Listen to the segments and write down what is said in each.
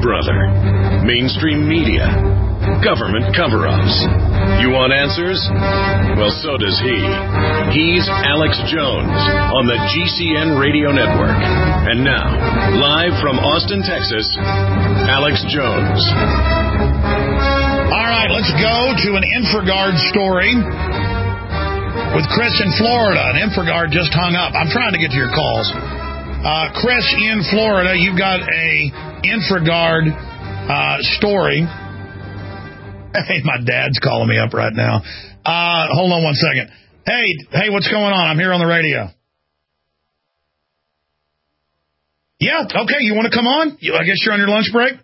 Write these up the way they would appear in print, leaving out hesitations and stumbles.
brother. Mainstream media. Government cover-ups. You want answers? Well, so does he. He's Alex Jones on the GCN Radio Network. And now, live from Austin, Texas, Alex Jones. All right, let's go to an Infraguard story with Chris in Florida. An Infraguard just hung up. I'm trying to get to your calls. Chris in Florida, you've got a Infraguard story. Hey, my dad's calling me up right now. Hold on one second. Hey, what's going on? I'm here on the radio. Yeah, okay, you want to come on? I guess you're on your lunch break?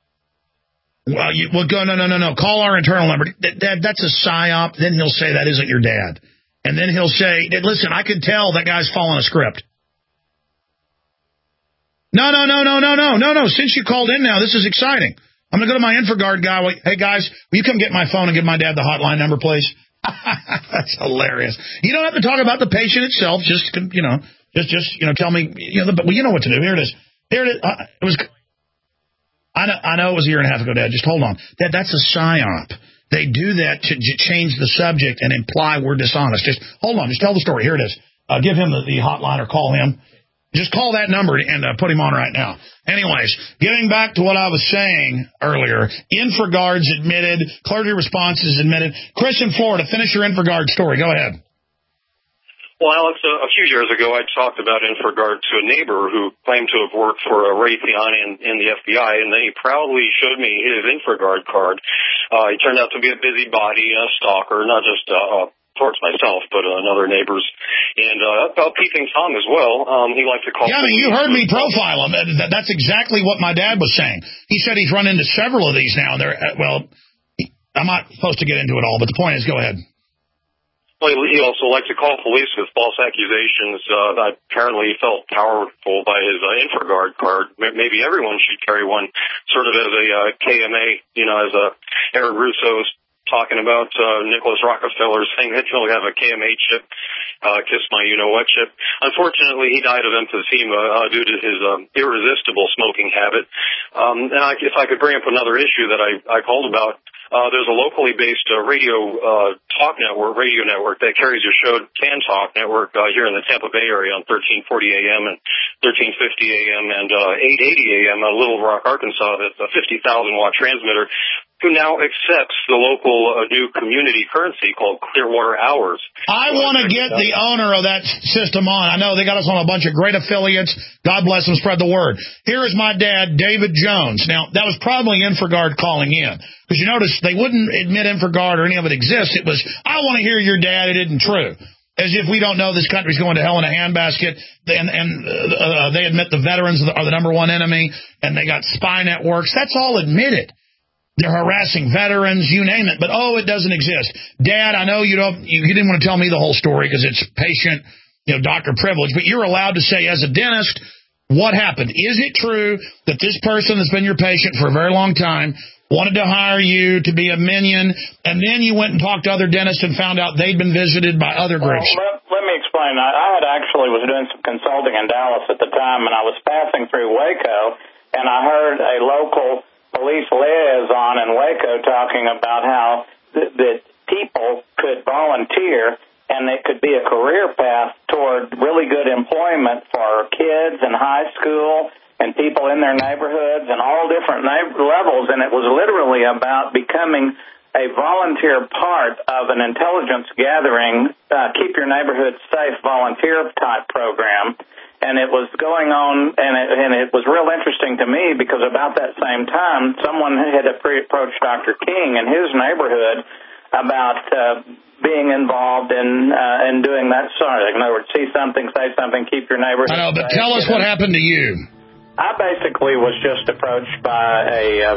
Well, go. No. Call our internal number. Dad, that's a psyop. Then he'll say that isn't your dad. And then he'll say, listen, I could tell that guy's following a script. No. Since you called in now, this is exciting. I'm going to go to my Infraguard guy. Hey, guys, will you come get my phone and give my dad the hotline number, please? That's hilarious. You don't have to talk about the patient itself. Just tell me, but you know what to do. Here it is. It was. I know it was a year and a half ago, Dad. Just hold on. Dad, that's a psyop. They do that to change the subject and imply we're dishonest. Just hold on. Just tell the story. Here it is. Give him the hotline or call him. Just call that number and put him on right now. Anyways, getting back to what I was saying earlier, Infraguard's admitted, clergy responses admitted. Chris in Florida, finish your Infraguard story. Go ahead. Well, Alex, a few years ago, I talked about Infraguard to a neighbor who claimed to have worked for Raytheon in the FBI, and then he proudly showed me his Infraguard card. He turned out to be a busybody, a stalker, not just towards myself, but other neighbors, and peeping Tom as well. He liked to call. Yeah, I mean, you heard me profile him. That's exactly what my dad was saying. He said he's run into several of these now. I'm not supposed to get into it all, but the point is, go ahead. Well, he also liked to call police with false accusations. Apparently, he felt powerful by his Infraguard card. Maybe everyone should carry one, sort of as a KMA. As Eric Russo's talking about Nicholas Rockefeller saying that he'll have a KMA chip, kiss my you-know-what chip. Unfortunately, he died of emphysema due to his irresistible smoking habit. And if I could bring up another issue that I called about, there's a locally based radio network that carries your show, Can Talk Network, here in the Tampa Bay area on 1340 AM and 1350 AM and 880 AM out of Little Rock, Arkansas. That's a 50,000-watt transmitter, who now accepts the local new community currency called Clearwater Hours. I want to get the owner of that system on. I know they got us on a bunch of great affiliates. God bless them, spread the word. Here is my dad, David Jones. Now, that was probably Infraguard calling in. Because you notice they wouldn't admit Infraguard or any of it exists. It was, I want to hear your dad. It isn't true. As if we don't know this country's going to hell in a handbasket. And they admit the veterans are the number one enemy. And they got spy networks. That's all admitted. They're harassing veterans, you name it. But, it doesn't exist. Dad, I know you didn't want to tell me the whole story because it's patient, doctor privilege. But you're allowed to say, as a dentist, what happened? Is it true that this person that's been your patient for a very long time wanted to hire you to be a minion, and then you went and talked to other dentists and found out they'd been visited by other groups? Well, let me explain. I was doing some consulting in Dallas at the time, and I was passing through Waco, and I heard a local police liaison in Waco talking about how that people could volunteer and it could be a career path toward really good employment for kids in high school and people in their neighborhoods and all different levels. And it was literally about becoming a volunteer part of an intelligence gathering, keep your neighborhood safe volunteer type program. And it was going on, and it was real interesting to me because about that same time, someone had approached Dr. King in his neighborhood about being involved in doing that sort of thing. In other words, see something, say something, keep your neighborhood safe. I know, but tell us what happened to you. I basically was just approached by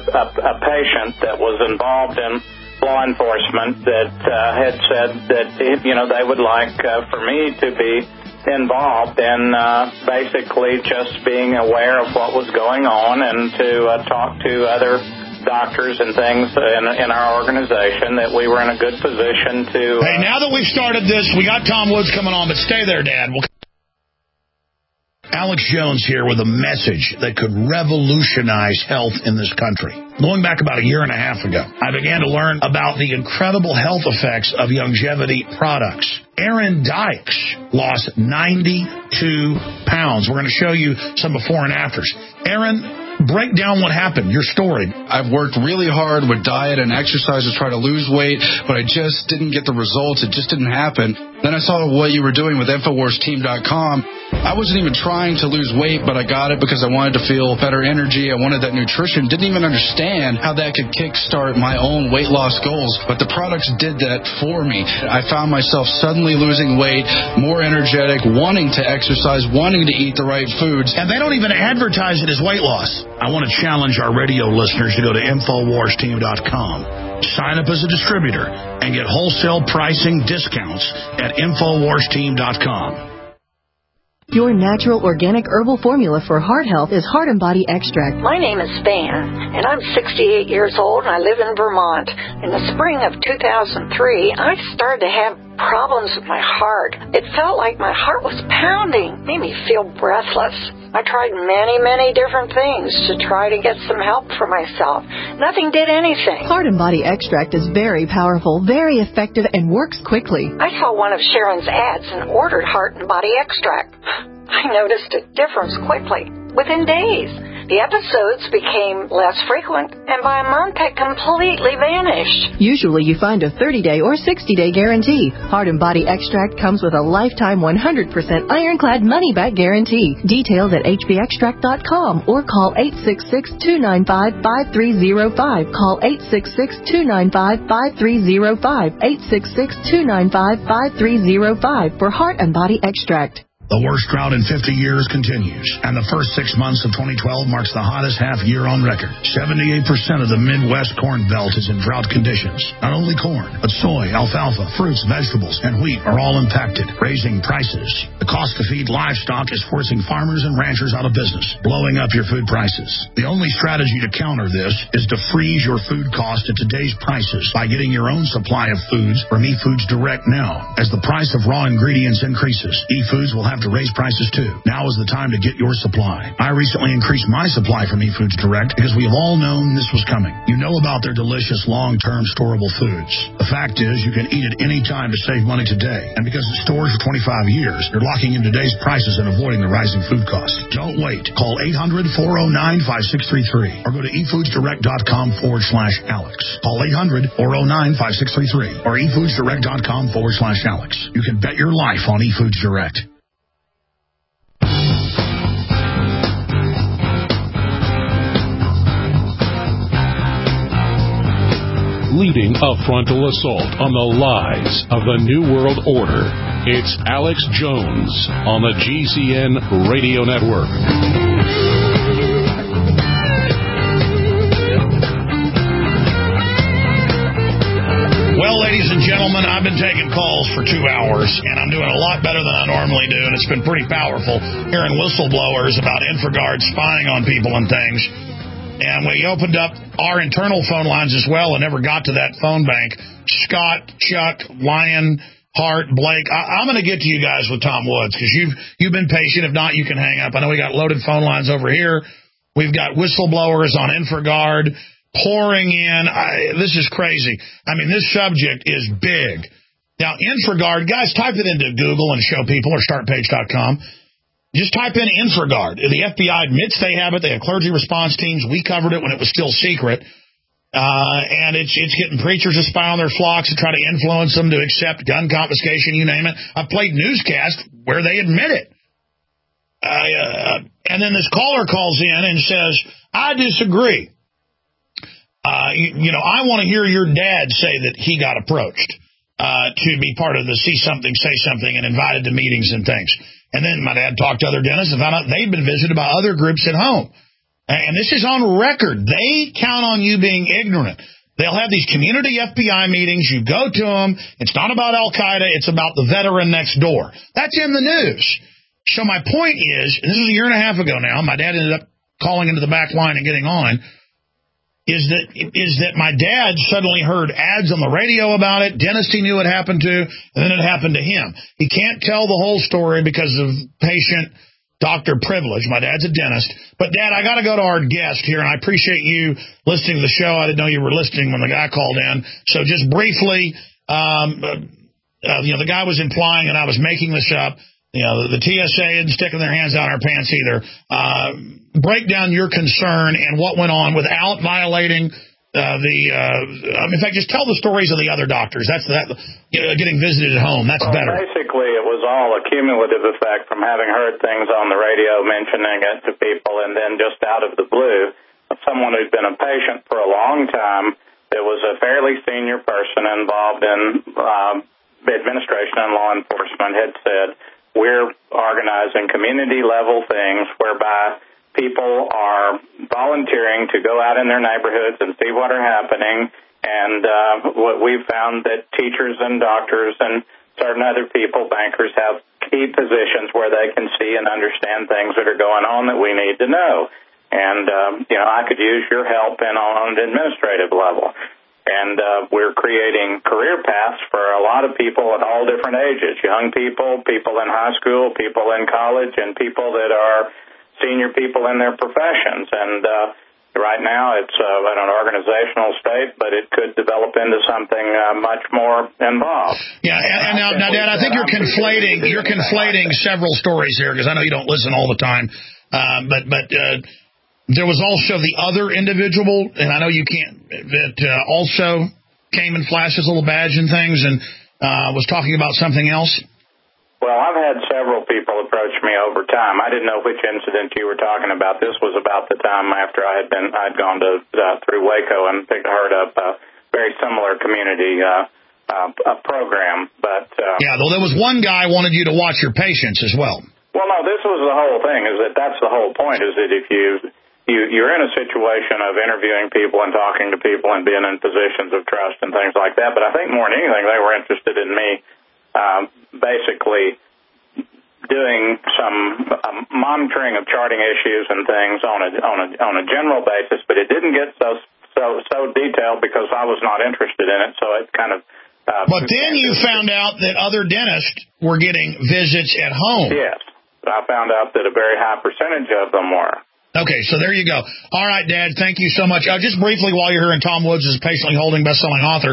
a patient that was involved in law enforcement that had said that, they would like for me to be involved in basically just being aware of what was going on and to talk to other doctors and things in our organization that we were in a good position to... Hey, now that we've started this, we got Tom Woods coming on, but stay there, Dad. Alex Jones here with a message that could revolutionize health in this country. Going back about a year and a half ago, I began to learn about the incredible health effects of longevity products. Aaron Dykes lost 92 pounds. We're going to show you some before and afters. Aaron, break down what happened, your story. I've worked really hard with diet and exercise to try to lose weight, but I just didn't get the results. It just didn't happen. Then I saw what you were doing with InfoWarsTeam.com. I wasn't even trying to lose weight, but I got it because I wanted to feel better energy. I wanted that nutrition. Didn't even understand how that could kickstart my own weight loss goals, but the products did that for me. I found myself suddenly losing weight, more energetic, wanting to exercise, wanting to eat the right foods. And they don't even advertise it as weight loss. I want to challenge our radio listeners to go to InfoWarsTeam.com. Sign up as a distributor and get wholesale pricing discounts at InfoWarsTeam.com. Your natural organic herbal formula for heart health is Heart and Body Extract. My name is Van, and I'm 68 years old, and I live in Vermont. In the spring of 2003, I started to have problems with my heart. It felt like my heart was pounding, made me feel breathless. I tried many different things to try to get some help for myself. Nothing did anything. Heart and Body Extract is very powerful, very effective, and works quickly. I saw one of Sharon's ads and ordered Heart and Body Extract. I noticed a difference quickly, within days. The episodes became less frequent, and by a month had completely vanished. Usually you find a 30-day or 60-day guarantee. Heart and Body Extract comes with a lifetime 100% ironclad money-back guarantee. Details at hbextract.com or call 866-295-5305. Call 866-295-5305. 866-295-5305 for Heart and Body Extract. The worst drought in 50 years continues, and the first 6 months of 2012 marks the hottest half year on record. 78% of the Midwest Corn Belt is in drought conditions. Not only corn, but soy, alfalfa, fruits, vegetables, and wheat are all impacted, raising prices. The cost to feed livestock is forcing farmers and ranchers out of business, blowing up your food prices. The only strategy to counter this is to freeze your food cost at today's prices by getting your own supply of foods from eFoods Direct now. As the price of raw ingredients increases, eFoods will have to raise prices too. Now is the time to get your supply. I recently increased my supply from eFoods Direct because we have all known this was coming. You know about their delicious long-term storable foods. The fact is you can eat it any time to save money today. And because it stores for 25 years, you're locking in today's prices and avoiding the rising food costs. Don't wait. Call 800-409-5633 or go to efoodsdirect.com/Alex. Call 800-409-5633 or efoodsdirect.com/Alex. You can bet your life on eFoods Direct. Leading a frontal assault on the lies of the New World Order. It's Alex Jones on the GCN Radio Network. Well, ladies and gentlemen, I've been taking calls for 2 hours, and I'm doing a lot better than I normally do, and it's been pretty powerful hearing whistleblowers about InfraGard spying on people and things. And we opened up our internal phone lines as well and never got to that phone bank. Scott, Chuck, Lion, Hart, Blake. I'm going to get to you guys with Tom Woods because you've been patient. If not, you can hang up. I know we got loaded phone lines over here. We've got whistleblowers on InfraGard pouring in. This is crazy. I mean, this subject is big. Now, InfraGard, guys, type it into Google and show people or startpage.com. Just type in InfraGard. The FBI admits they have it. They have clergy response teams. We covered it when it was still secret. And it's getting preachers to spy on their flocks to try to influence them to accept gun confiscation, you name it. I've played newscasts where they admit it. And then this caller calls in and says, I disagree. I want to hear your dad say that he got approached to be part of the See Something, Say Something and invited to meetings and things. And then my dad talked to other dentists and found out they've been visited by other groups at home. And this is on record. They count on you being ignorant. They'll have these community FBI meetings. You go to them. It's not about Al-Qaeda. It's about the veteran next door. That's in the news. So my point is, and this was a year and a half ago now, my dad ended up calling into the back line and getting on, is that my dad suddenly heard ads on the radio about it, dentist he knew it happened to, and then it happened to him. He can't tell the whole story because of patient doctor privilege. My dad's a dentist. But, Dad, I got to go to our guest here, and I appreciate you listening to the show. I didn't know you were listening when the guy called in. So just briefly, the guy was implying, and I was making this up, the TSA isn't sticking their hands down our pants either. Break down your concern and what went on without violating in fact, just tell the stories of the other doctors. That's getting visited at home. That's better. Basically, it was all a cumulative effect from having heard things on the radio mentioning it to people, and then just out of the blue, someone who'd been a patient for a long time, there was a fairly senior person involved in administration and law enforcement, had said, we're organizing community-level things whereby people are volunteering to go out in their neighborhoods and see what are happening. And what we've found that teachers and doctors and certain other people, bankers, have key positions where they can see and understand things that are going on that we need to know. And, I could use your help on an administrative level. And we're creating career paths for a lot of people at all different ages, young people, people in high school, people in college, and people that are senior people in their professions. And right now it's at an organizational state, but it could develop into something much more involved. Yeah, and now, Dad, I think you're conflating several stories here, because I know you don't listen all the time. But there was also the other individual, and I know you can't, that also came and flashed his little badge and things and was talking about something else. Well, I've had several people approach me over time. I didn't know which incident you were talking about. This was about the time after I'd gone through Waco and heard of a very similar community program. But though there was one guy wanted you to watch your patients as well. Well, no, this was the whole thing. That's the whole point. Is that if you're in a situation of interviewing people and talking to people and being in positions of trust and things like that. But I think more than anything, they were interested in me. Basically doing some monitoring of charting issues and things on a general basis, but it didn't get so detailed because I was not interested in it. So it kind of. But then you found out that other dentists were getting visits at home. Yes, I found out that a very high percentage of them were. Okay, so there you go. All right, Dad, thank you so much. Just briefly, while you're here, and Tom Woods is patiently holding best-selling author.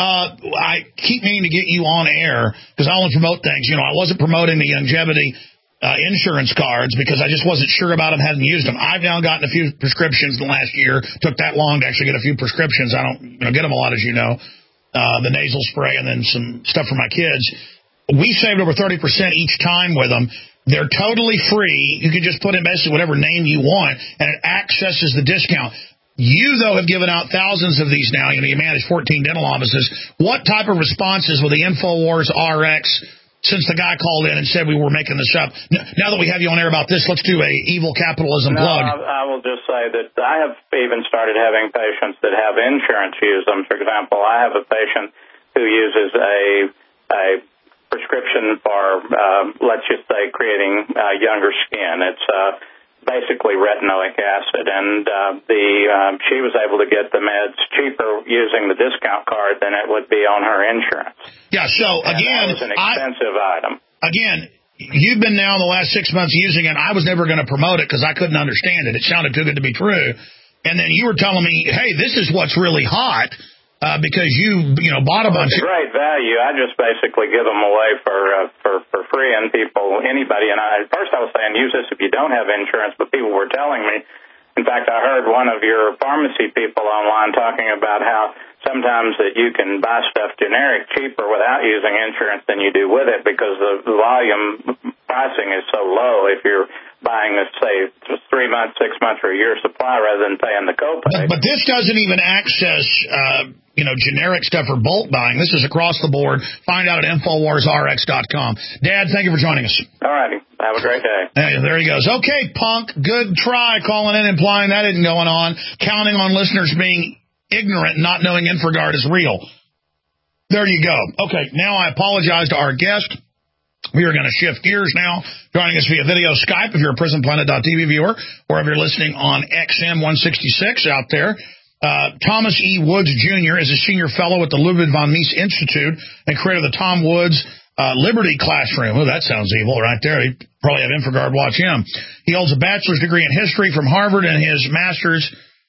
I keep meaning to get you on air because I only promote things. I wasn't promoting the longevity insurance cards because I just wasn't sure about them, hadn't used them. I've now gotten a few prescriptions in the last year. Took that long to actually get a few prescriptions. I don't get them a lot, as you know. The nasal spray and then some stuff for my kids. We saved over 30% each time with them. They're totally free. You can just put in basically whatever name you want, and it accesses the discount. You, though, have given out thousands of these now. You manage 14 dental offices. What type of responses with the InfoWars RX since the guy called in and said we were making this up? Now that we have you on air about this, let's do a evil capitalism plug. I will just say that I have even started having patients that have insurance use them. For example, I have a patient who uses a prescription for, let's just say, creating younger skin. It's basically retinoic acid, and she was able to get the meds cheaper using the discount card than it would be on her insurance. Yeah, so again, that was an expensive item. Again, you've been now in the last 6 months using it. I was never going to promote it because I couldn't understand it. It sounded too good to be true. And then you were telling me, hey, this is what's really hot. Because you bought a bunch. It's great value. I just basically give them away for free, and anybody. And at first I was saying use this if you don't have insurance, but people were telling me. In fact, I heard one of your pharmacy people online talking about how sometimes that you can buy stuff generic cheaper without using insurance than you do with it because the volume pricing is so low if you're buying, let's say, 3 months, 6 months, or a year supply rather than paying the copay. But this doesn't even access, generic stuff for bulk buying. This is across the board. Find out at InfoWarsRx.com. Dad, thank you for joining us. All righty. Have a great day. Hey, there he goes. Okay, punk. Good try calling in, implying that isn't going on. Counting on listeners being ignorant and not knowing Infragard is real. There you go. Okay, now I apologize to our guest. We are going to shift gears now. Joining us via video Skype, if you're a PrisonPlanet.tv viewer, or if you're listening on XM 166 out there. Thomas E. Woods, Jr. is a senior fellow at the Ludwig von Mises Institute and creator of the Tom Woods Liberty Classroom. Oh, that sounds evil right there. He'd probably have InfraGard watch him. He holds a bachelor's degree in history from Harvard, and his master's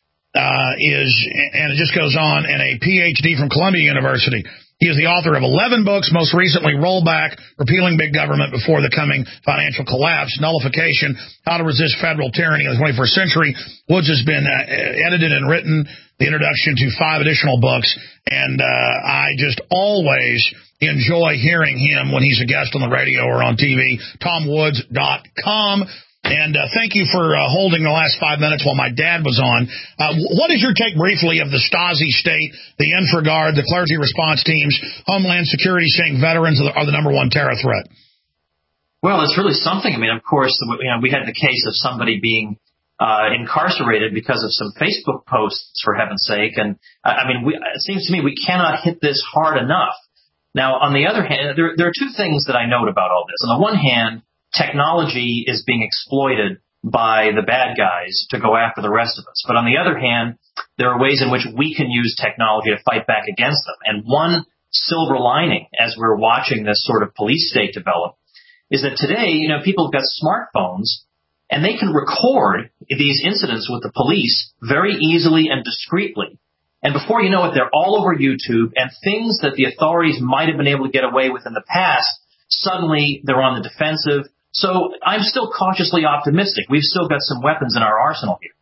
and it just goes on, and a PhD from Columbia University. He is the author of 11 books, most recently Rollback, Repealing Big Government Before the Coming Financial Collapse, Nullification, How to Resist Federal Tyranny in the 21st Century. Woods has been edited and written the introduction to 5 additional books, and I just always enjoy hearing him when he's a guest on the radio or on TV. TomWoods.com. And thank you for holding the last 5 minutes while my dad was on. What is your take briefly of the Stasi state, the InfraGard, the clergy response teams, Homeland Security saying veterans are the number one terror threat? Well, it's really something. I mean, of course, we had the case of somebody being incarcerated because of some Facebook posts, for heaven's sake. And I mean, it seems to me we cannot hit this hard enough. Now, on the other hand, there are 2 things that I note about all this. On the one hand, technology is being exploited by the bad guys to go after the rest of us. But on the other hand, there are ways in which we can use technology to fight back against them. And one silver lining, as we're watching this sort of police state develop, is that today, people have got smartphones, and they can record these incidents with the police very easily and discreetly. And before you know it, they're all over YouTube, and things that the authorities might have been able to get away with in the past, suddenly they're on the defensive. So I'm still cautiously optimistic. We've still got some weapons in our arsenal here.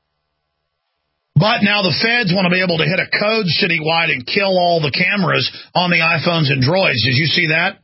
But now the feds want to be able to hit a code citywide and kill all the cameras on the iPhones and Droids. Did you see that?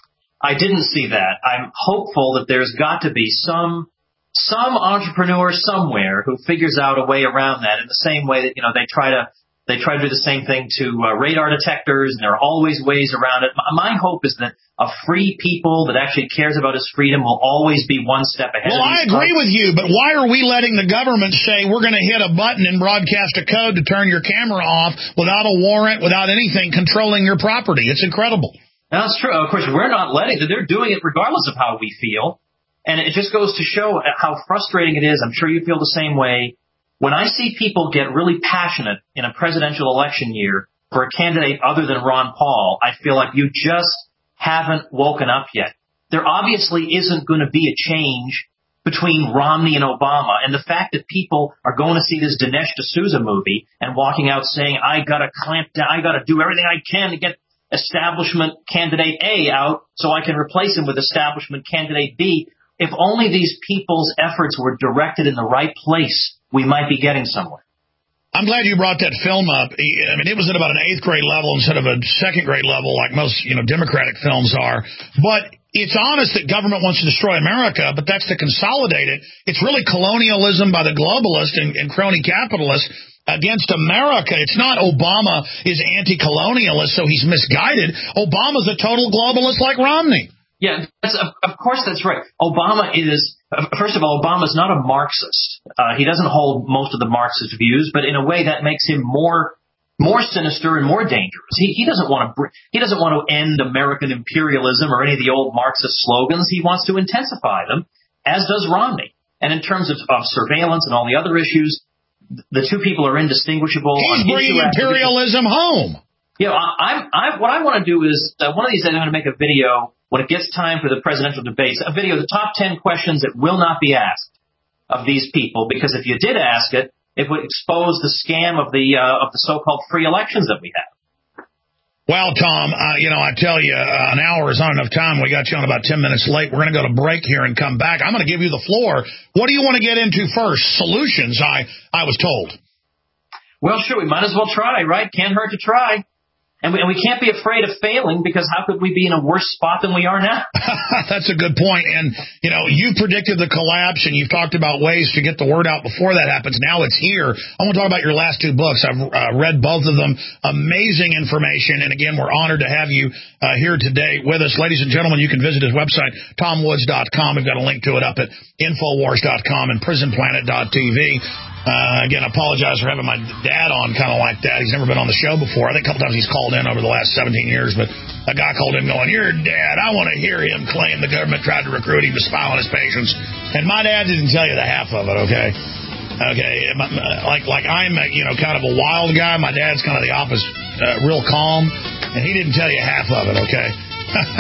I didn't see that. I'm hopeful that there's got to be some entrepreneur somewhere who figures out a way around that in the same way that, they try to do the same thing to radar detectors, and there are always ways around it. My hope is that a free people that actually cares about his freedom will always be one step ahead. Well, I agree with you, but why are we letting the government say we're going to hit a button and broadcast a code to turn your camera off without a warrant, without anything controlling your property? It's incredible. That's true. Of course, we're not letting it. They're doing it regardless of how we feel. And it just goes to show how frustrating it is. I'm sure you feel the same way. When I see people get really passionate in a presidential election year for a candidate other than Ron Paul, I feel like you just haven't woken up yet. There obviously isn't going to be a change between Romney and Obama. And the fact that people are going to see this Dinesh D'Souza movie and walking out saying, I got to clamp down, I got to do everything I can to get establishment candidate A out so I can replace him with establishment candidate B. If only these people's efforts were directed in the right place, we might be getting somewhere. I'm glad you brought that film up. I mean, it was at about an 8th grade level instead of a 2nd grade level like most, Democratic films are. But it's honest that government wants to destroy America, but that's to consolidate it. It's really colonialism by the globalists and crony capitalists against America. It's not Obama is anti-colonialist, so he's misguided. Obama's a total globalist like Romney. Yeah, of course that's right. Obama is, first of all, Obama's not a Marxist. He doesn't hold most of the Marxist views, but in a way that makes him more sinister and more dangerous. He doesn't want to end American imperialism or any of the old Marxist slogans. He wants to intensify them, as does Romney. And in terms of surveillance and all the other issues, the two people are indistinguishable. He's bringing imperialism home. Yeah, what I want to do is one of these days I'm going to make a video. When it gets time for the presidential debates, a video of the top 10 questions that will not be asked of these people, because if you did ask it, it would expose the scam of the so-called free elections that we have. Well, Tom, I tell you, an hour is not enough time. We got you on about 10 minutes late. We're going to go to break here and come back. I'm going to give you the floor. What do you want to get into first? Solutions, I was told. Well, sure, we might as well try, right? Can't hurt to try. And we can't be afraid of failing, because how could we be in a worse spot than we are now? That's a good point. And, you predicted the collapse, and you've talked about ways to get the word out before that happens. Now it's here. I want to talk about your last 2 books. I've read both of them. Amazing information. And, again, we're honored to have you here today with us. Ladies and gentlemen, you can visit his website, TomWoods.com. We've got a link to it up at Infowars.com and PrisonPlanet.tv. Again, I apologize for having my dad on kind of like that. He's never been on the show before. I think a couple times he's called in over the last 17 years, but a guy called in going, "Your dad, I want to hear him claim the government tried to recruit him to spy on his patients." And my dad didn't tell you the half of it, okay? Okay, like I'm kind of a wild guy. My dad's kind of the opposite, real calm, and he didn't tell you half of it, okay?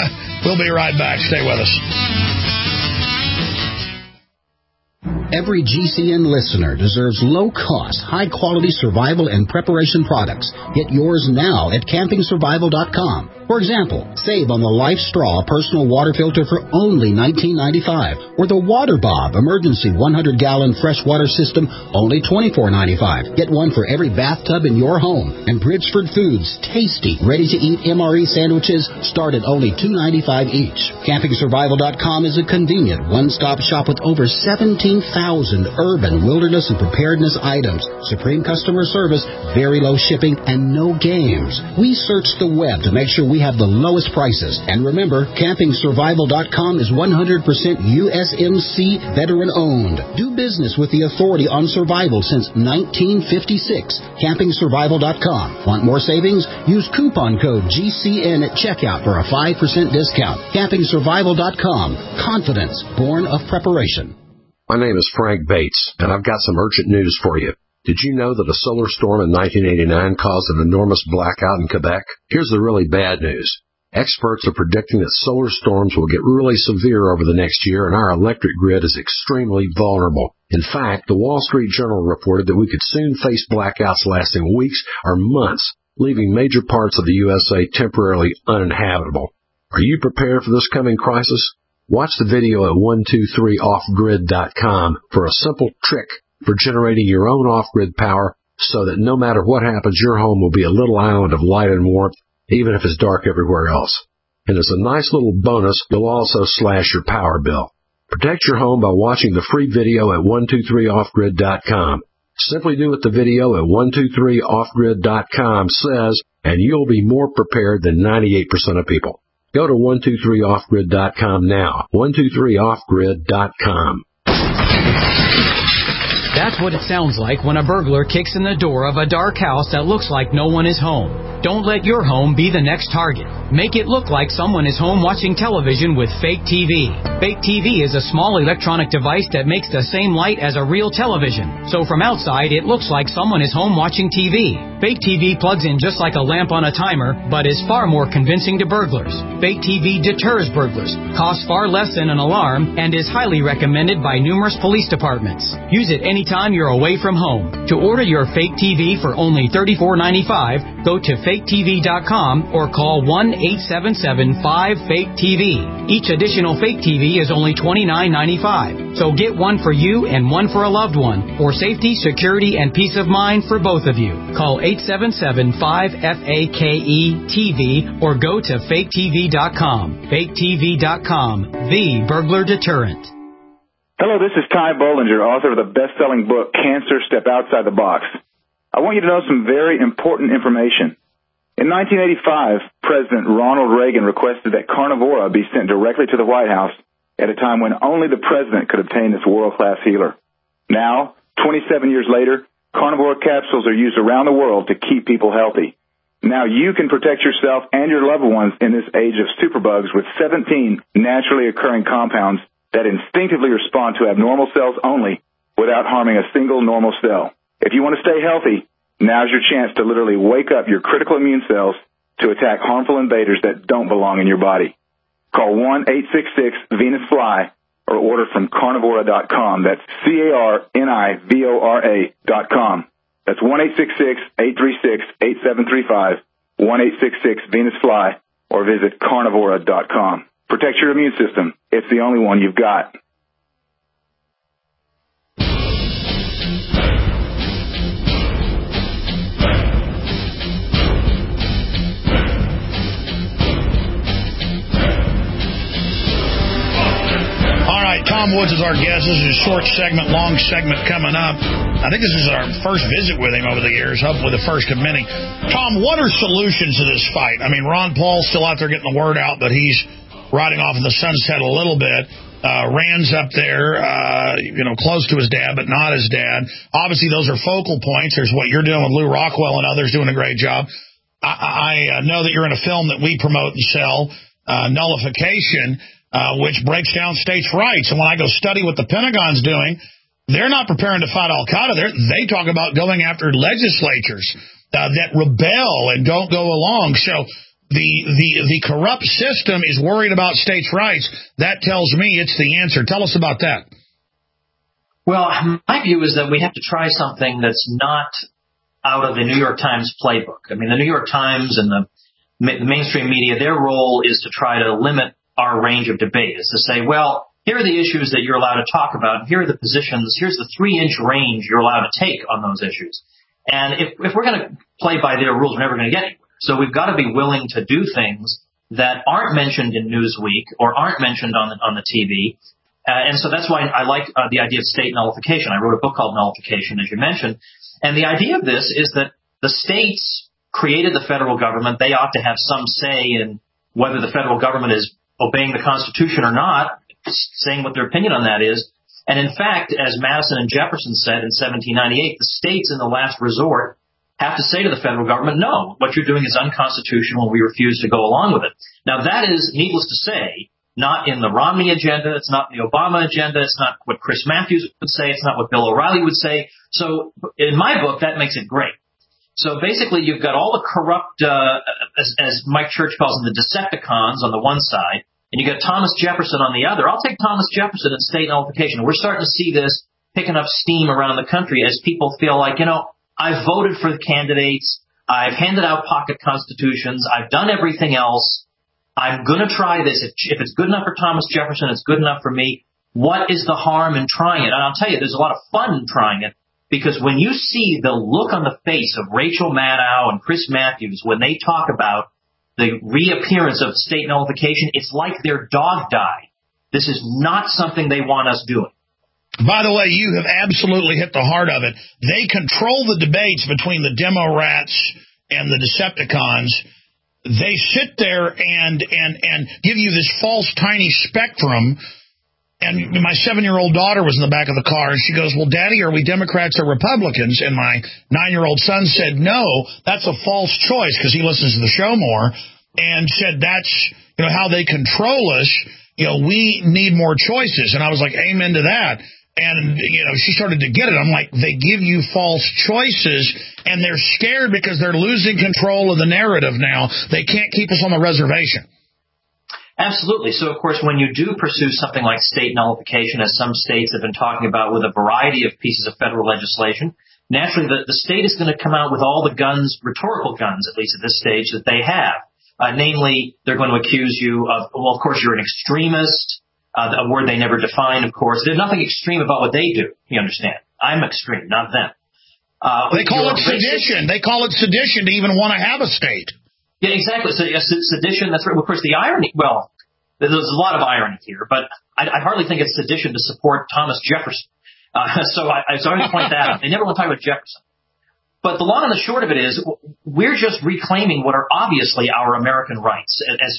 We'll be right back. Stay with us. Every GCN listener deserves low-cost, high-quality survival and preparation products. Get yours now at CampingSurvival.com. For example, save on the Life Straw personal water filter for only $19.95, or the Water Bob emergency 100-gallon freshwater system, only $24.95. Get one for every bathtub in your home. And Bridgeford Foods tasty, ready-to-eat MRE sandwiches start at only $2.95 each. CampingSurvival.com is a convenient one-stop shop with over 17,000 urban, wilderness, and preparedness items. Supreme customer service, very low shipping, and no games. We search the web to make sure we have the lowest prices. And remember, CampingSurvival.com is 100% USMC veteran-owned. Do business with the authority on survival since 1956. CampingSurvival.com. Want more savings? Use coupon code GCN at checkout for a 5% discount. CampingSurvival.com. Confidence born of preparation. My name is Frank Bates, and I've got some urgent news for you. Did you know that a solar storm in 1989 caused an enormous blackout in Quebec? Here's the really bad news. Experts are predicting that solar storms will get really severe over the next year, and our electric grid is extremely vulnerable. In fact, the Wall Street Journal reported that we could soon face blackouts lasting weeks or months, leaving major parts of the USA temporarily uninhabitable. Are you prepared for this coming crisis? Watch the video at 123offgrid.com for a simple trick for generating your own off-grid power so that no matter what happens, your home will be a little island of light and warmth, even if it's dark everywhere else. And as a nice little bonus, you'll also slash your power bill. Protect your home by watching the free video at 123offgrid.com. Simply do what the video at 123offgrid.com says, and you'll be more prepared than 98% of people. Go to 123offgrid.com now. 123offgrid.com. That's what it sounds like when a burglar kicks in the door of a dark house that looks like no one is home. Don't let your home be the next target. Make it look like someone is home watching television with Fake TV. Fake TV is a small electronic device that makes the same light as a real television. So from outside, it looks like someone is home watching TV. Fake TV plugs in just like a lamp on a timer, but is far more convincing to burglars. Fake TV deters burglars, costs far less than an alarm, and is highly recommended by numerous police departments. Use it anytime you're away from home. To order your Fake TV for only $34.95, go to faketv.com or call 1-877-5-FAKE-TV. Each additional Fake TV is only $29.95. So get one for you and one for a loved one, for safety, security, and peace of mind for both of you. Call 877-5-FAKE-TV or go to faketv.com. faketv.com, the burglar deterrent. Hello, this is Ty Bollinger, author of the best-selling book, Cancer, Step Outside the Box. I want you to know some very important information. In 1985, President Ronald Reagan requested that Carnivora be sent directly to the White House at a time when only the president could obtain this world-class healer. Now, 27 years later, Carnivora capsules are used around the world to keep people healthy. Now you can protect yourself and your loved ones in this age of superbugs with 17 naturally occurring compounds that instinctively respond to abnormal cells only without harming a single normal cell. If you want to stay healthy, now's your chance to literally wake up your critical immune cells to attack harmful invaders that don't belong in your body. Call 1-866-VENUS-FLY or order from Carnivora.com. That's Carnivora.com. That's 1-866-836-8735, 1-866-VENUS-FLY, or visit Carnivora.com. Protect your immune system. It's the only one you've got. Tom Woods is our guest. This is a short segment, long segment coming up. I think this is our first visit with him over the years, hopefully the first of many. Tom, what are solutions to this fight? I mean, Ron Paul's still out there getting the word out, but he's riding off in the sunset a little bit. Rand's up there, close to his dad, but not his dad. Obviously, those are focal points. There's what you're doing with Lou Rockwell and others doing a great job. I know that you're in a film that we promote and sell, Nullification, which breaks down states' rights. And when I go study what the Pentagon's doing, they're not preparing to fight Al-Qaeda. They talk about going after legislatures that rebel and don't go along. So the corrupt system is worried about states' rights. That tells me it's the answer. Tell us about that. Well, my view is that we have to try something that's not out of the New York Times playbook. I mean, the New York Times and the mainstream media, their role is to try to limit our range of debate, is to say, well, here are the issues that you're allowed to talk about. Here are the positions. Here's the 3-inch range you're allowed to take on those issues. And if we're going to play by their rules, we're never going to get anywhere. So we've got to be willing to do things that aren't mentioned in Newsweek or aren't mentioned on the TV. And so that's why I like the idea of state nullification. I wrote a book called Nullification, as you mentioned. And the idea of this is that the states created the federal government. They ought to have some say in whether the federal government is obeying the Constitution or not, saying what their opinion on that is. And in fact, as Madison and Jefferson said in 1798, the states in the last resort have to say to the federal government, no, what you're doing is unconstitutional and we refuse to go along with it. Now, that is, needless to say, not in the Romney agenda. It's not in the Obama agenda. It's not what Chris Matthews would say. It's not what Bill O'Reilly would say. So in my book, that makes it great. So basically, you've got all the corrupt, as Mike Church calls them, the Decepticons on the one side, and you got Thomas Jefferson on the other. I'll take Thomas Jefferson and state nullification. We're starting to see this picking up steam around the country as people feel like, I've voted for the candidates. I've handed out pocket constitutions. I've done everything else. I'm going to try this. If it's good enough for Thomas Jefferson, it's good enough for me. What is the harm in trying it? And I'll tell you, there's a lot of fun in trying it, because when you see the look on the face of Rachel Maddow and Chris Matthews when they talk about the reappearance of state nullification, it's like their dog died. This is not something they want us doing. By the way, you have absolutely hit the heart of it. They control the debates between the Demo-rats and the Decepticons. They sit there and give you this false tiny spectrum. And my 7-year-old daughter was in the back of the car, and she goes, well, Daddy, are we Democrats or Republicans? And my 9-year-old son said, no, that's a false choice, because he listens to the show more, and said that's how they control us. We need more choices. And I was like, amen to that. And, she started to get it. I'm like, they give you false choices, and they're scared because they're losing control of the narrative now. They can't keep us on the reservation. Absolutely. So, of course, when you do pursue something like state nullification, as some states have been talking about with a variety of pieces of federal legislation, naturally the state is going to come out with all the guns, rhetorical guns, at least at this stage, that they have. Namely, they're going to accuse you of, well, of course, you're an extremist, a word they never define, of course. There's nothing extreme about what they do, you understand. I'm extreme, not them. They call it sedition. They call it sedition to even want to have a state. Yeah, exactly. So sedition, that's right. Of course, the irony, well, there's a lot of irony here, but I hardly think it's sedition to support Thomas Jefferson. So I always point that out. They never want to talk about Jefferson. But the long and the short of it is, we're just reclaiming what are obviously our American rights.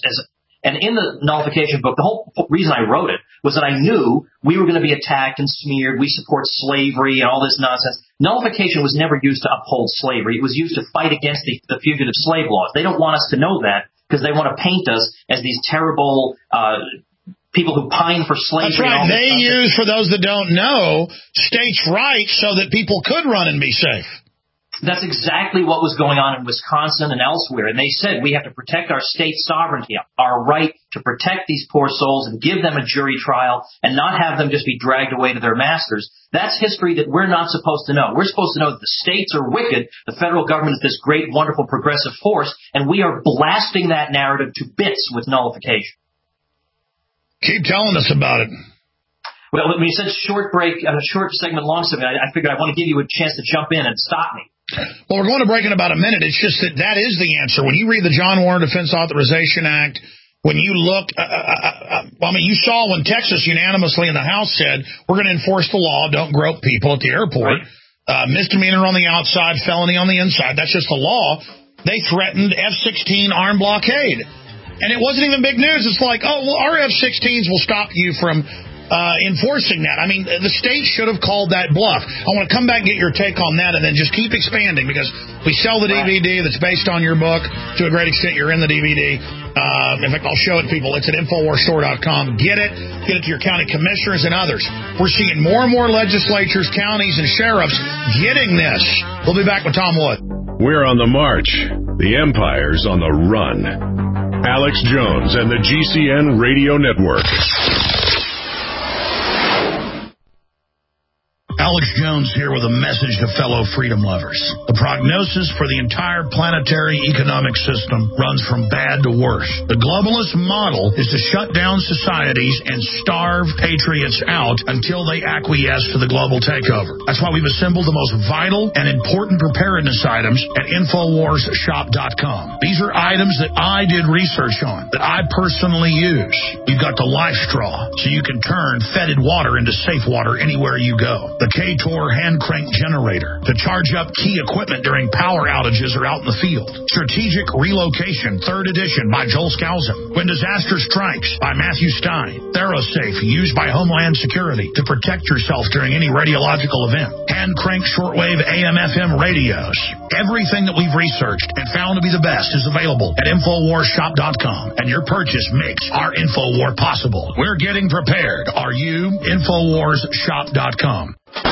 And in the nullification book, the whole reason I wrote it was that I knew we were going to be attacked and smeared. We support slavery and all this nonsense. Nullification was never used to uphold slavery. It was used to fight against the fugitive slave laws. They don't want us to know that because they want to paint us as these terrible people who pine for slavery. That's right. They use, for those that don't know, states' rights so that people could run and be safe. That's exactly what was going on in Wisconsin and elsewhere. And they said we have to protect our state sovereignty, our right to protect these poor souls and give them a jury trial and not have them just be dragged away to their masters. That's history that we're not supposed to know. We're supposed to know that the states are wicked, the federal government is this great, wonderful, progressive force, and we are blasting that narrative to bits with nullification. Keep telling us about it. Well, when you said short break, short segment, long segment, I figured I want to give you a chance to jump in and stop me. Well, we're going to break in about a minute. It's just that is the answer. When you read the John Warren Defense Authorization Act, when you look, you saw when Texas unanimously in the House said, we're going to enforce the law, don't grope people at the airport. Right. Misdemeanor on the outside, felony on the inside. That's just the law. They threatened F-16 armed blockade. And it wasn't even big news. It's like, our F-16s will stop you from enforcing that. I mean, the state should have called that bluff. I want to come back and get your take on that and then just keep expanding, because we sell the DVD that's based on your book. To a great extent, you're in the DVD. In fact, I'll show it to people. It's at InfoWarsStore.com. Get it to your county commissioners and others. We're seeing more and more legislatures, counties, and sheriffs getting this. We'll be back with Tom Wood. We're on the march. The empire's on the run. Alex Jones and the GCN Radio Network. Alex Jones here with a message to fellow freedom lovers. The prognosis for the entire planetary economic system runs from bad to worse. The globalist model is to shut down societies and starve patriots out until they acquiesce to the global takeover. That's why we've assembled the most vital and important preparedness items at InfoWarsShop.com. These are items that I did research on, that I personally use. You've got the Life Straw, so you can turn fetid water into safe water anywhere you go. The K-Tor hand crank generator to charge up key equipment during power outages or out in the field. Strategic Relocation, 3rd edition by Joel Skousen. When Disaster Strikes by Matthew Stein. ThyroSafe, used by Homeland Security to protect yourself during any radiological event. Hand crank shortwave AM/FM radios. Everything that we've researched and found to be the best is available at InfoWarsShop.com, and your purchase makes our InfoWar possible. We're getting prepared. Are you? InfoWarsShop.com.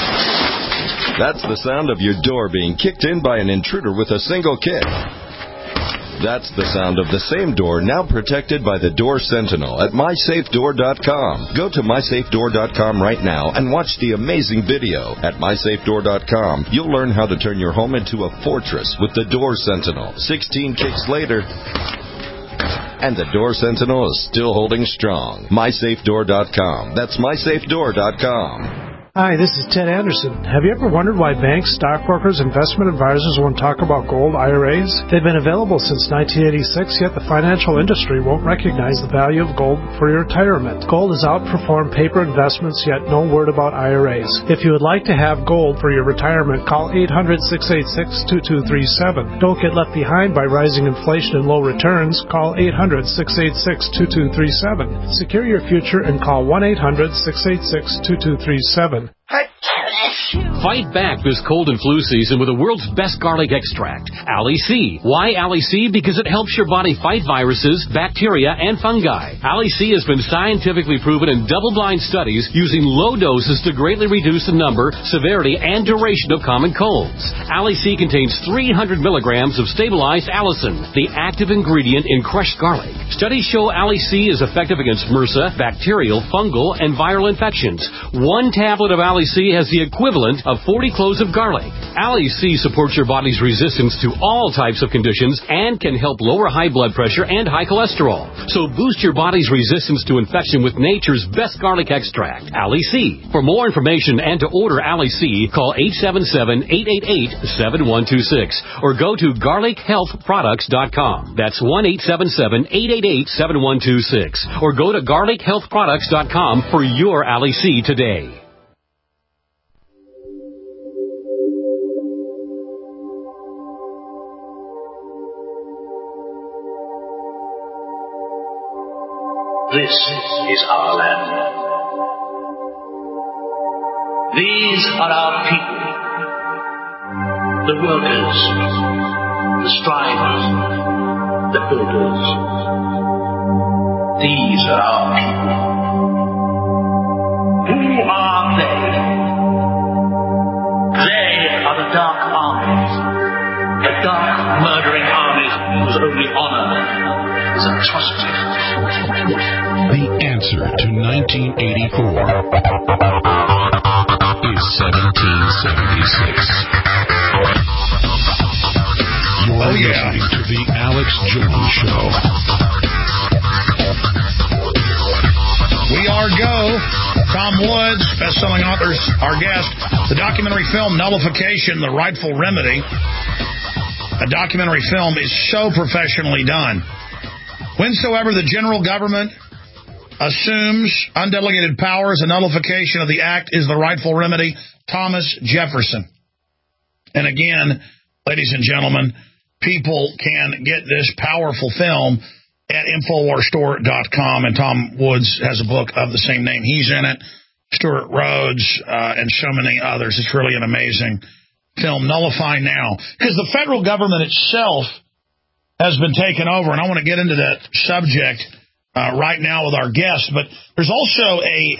That's the sound of your door being kicked in by an intruder with a single kick. That's the sound of the same door now protected by the Door Sentinel at MySafeDoor.com. Go to MySafeDoor.com right now and watch the amazing video. At MySafeDoor.com, you'll learn how to turn your home into a fortress with the Door Sentinel. 16 kicks later, and the Door Sentinel is still holding strong. MySafeDoor.com. That's MySafeDoor.com. Hi, this is Ted Anderson. Have you ever wondered why banks, stockbrokers, investment advisors won't talk about gold IRAs? They've been available since 1986, yet the financial industry won't recognize the value of gold for your retirement. Gold has outperformed paper investments, yet no word about IRAs. If you would like to have gold for your retirement, call 800-686-2237. Don't get left behind by rising inflation and low returns. Call 800-686-2237. Secure your future and call 1-800-686-2237. Fight back this cold and flu season with the world's best garlic extract, Ali C. Why Ali C? Because it helps your body fight viruses, bacteria, and fungi. Ali C has been scientifically proven in double-blind studies using low doses to greatly reduce the number, severity, and duration of common colds. Ali C contains 300 milligrams of stabilized allicin, the active ingredient in crushed garlic. Studies show Ali C is effective against MRSA, bacterial, fungal, and viral infections. One tablet of Ali C has the equivalent of 40 cloves of garlic. Ali C supports your body's resistance to all types of conditions and can help lower high blood pressure and high cholesterol. So boost your body's resistance to infection with nature's best garlic extract, Ali C. For more information and to order Ali C, call 877-888-7126 or go to garlichealthproducts.com. That's 1-877-888-7126 or go to garlichealthproducts.com for your Ali C today. This is our land. These are our people. The workers, the strivers, the builders. These are our people. Who are they? They are the dark armies. The dark, murdering armies whose only honor is atrocity. The answer to 1984 is 1776. You're listening to The Alex Jones Show. We are go. Tom Woods, best-selling authors, our guest. The documentary film Nullification, The Rightful Remedy. A documentary film is so professionally done. Whensoever the general government assumes undelegated powers, a nullification of the act is the rightful remedy. Thomas Jefferson. And again, ladies and gentlemen, people can get this powerful film at InfoWarsStore.com, and Tom Woods has a book of the same name. He's in it, Stuart Rhodes, and so many others. It's really an amazing film. Nullify now. Because the federal government itself has been taken over, and I want to get into that subject right now with our guest. But there's also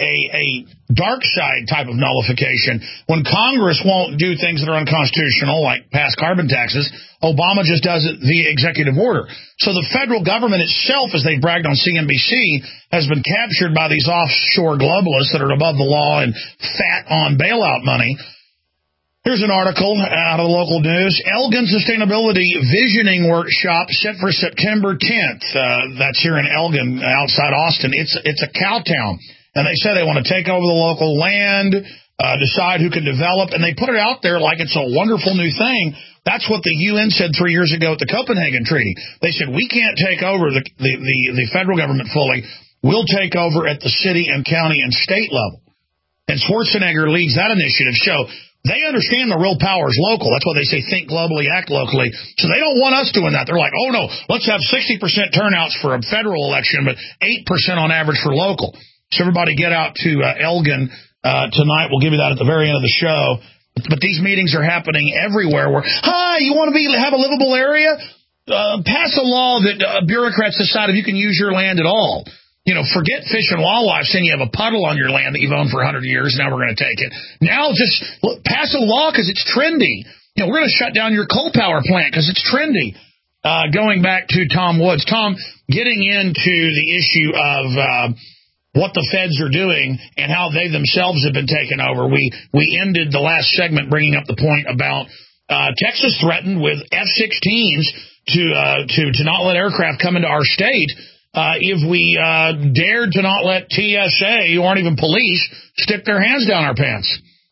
a dark side type of nullification. When Congress won't do things that are unconstitutional, like pass carbon taxes, Obama just does it via executive order. So the federal government itself, as they bragged on CNBC, has been captured by these offshore globalists that are above the law and fat on bailout money. Here's an article out of the local news. Elgin Sustainability Visioning Workshop set for September 10th. That's here in Elgin, outside Austin. It's a cow town. And they say they want to take over the local land, decide who can develop, and they put it out there like it's a wonderful new thing. That's what the UN said 3 years ago at the Copenhagen Treaty. They said, we can't take over the federal government fully. We'll take over at the city and county and state level. And Schwarzenegger leads that initiative. So they understand the real power is local. That's why they say think globally, act locally. So they don't want us doing that. They're like, oh, no, let's have 60% turnouts for a federal election, but 8% on average for local. So everybody get out to Elgin tonight. We'll give you that at the very end of the show. But these meetings are happening everywhere where, hi, you want to have a livable area? Pass a law that bureaucrats decide if you can use your land at all. You know, forget Fish and Wildlife saying you have a puddle on your land that you've owned for 100 years. Now we're going to take it. Now just pass a law because it's trendy. You know, we're going to shut down your coal power plant because it's trendy. Going back to Tom Woods. Tom, getting into the issue of what the feds are doing and how they themselves have been taken over. We ended the last segment bringing up the point about Texas threatened with F-16s to not let aircraft come into our state. If we dared to not let TSA, who aren't even police, stick their hands down our pants.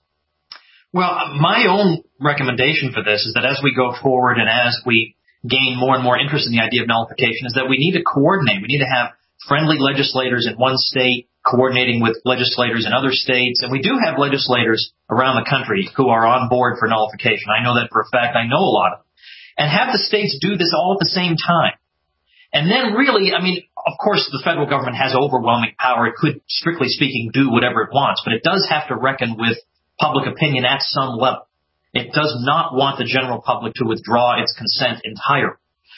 Well, my own recommendation for this is that as we go forward and as we gain more and more interest in the idea of nullification is that we need to coordinate. We need to have friendly legislators in one state coordinating with legislators in other states. And we do have legislators around the country who are on board for nullification. I know that for a fact. I know a lot of them. And have the states do this all at the same time. And then really, I mean, of course, the federal government has overwhelming power. It could, strictly speaking, do whatever it wants, but it does have to reckon with public opinion at some level. It does not want the general public to withdraw its consent entirely.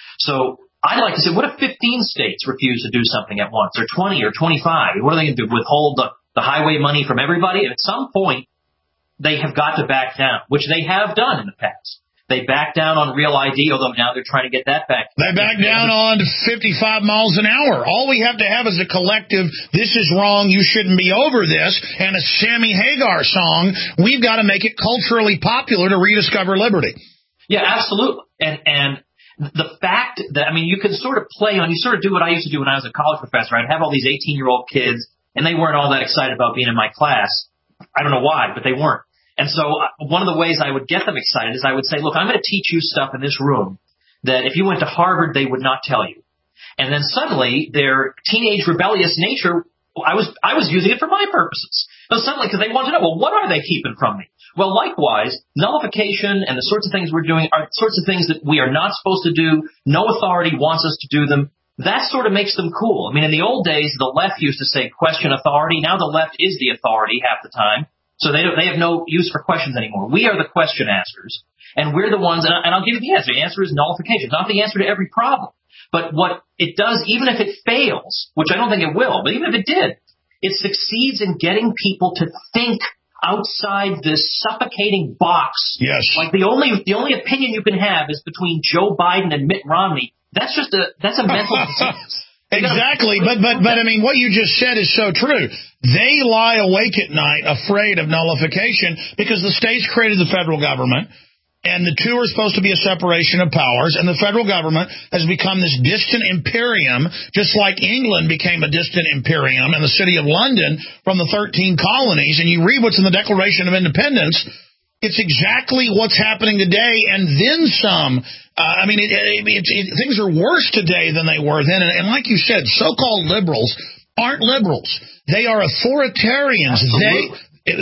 So I'd like to say, what if 15 states refuse to do something at once, or 20 or 25? What are they going to do, withhold the highway money from everybody? At some point, they have got to back down, which they have done in the past. They backed down on Real ID, although now they're trying to get that back. They backed down on 55 miles an hour. All we have to have is a collective, this is wrong, you shouldn't be over this, and a Sammy Hagar song. We've got to make it culturally popular to rediscover liberty. Yeah, absolutely. And the fact that, I mean, you can sort of play on, you sort of do what I used to do when I was a college professor. I'd have all these 18-year-old kids, and they weren't all that excited about being in my class. I don't know why, but they weren't. And so one of the ways I would get them excited is I would say, look, I'm going to teach you stuff in this room that if you went to Harvard, they would not tell you. And then suddenly their teenage rebellious nature, I was using it for my purposes. So suddenly, because they want to know, well, what are they keeping from me? Well, likewise, nullification and the sorts of things we're doing are sorts of things that we are not supposed to do. No authority wants us to do them. That sort of makes them cool. I mean, in the old days, the left used to say question authority. Now the left is the authority half the time. So they have no use for questions anymore. We are the question askers, and we're the ones, and I'll give you the answer. The answer is nullification. It's not the answer to every problem. But what it does, even if it fails, which I don't think it will, but even if it did, it succeeds in getting people to think outside this suffocating box. Yes. Like the only opinion you can have is between Joe Biden and Mitt Romney. That's a mental disease. Exactly, but I mean, what you just said is so true. They lie awake at night afraid of nullification because the states created the federal government, and the two are supposed to be a separation of powers, and the federal government has become this distant imperium, just like England became a distant imperium, and the city of London from the 13 colonies, and you read what's in the Declaration of Independence, it's exactly what's happening today, and then some. I mean, things are worse today than they were then. And like you said, so-called liberals aren't liberals. They are authoritarians. Absolutely.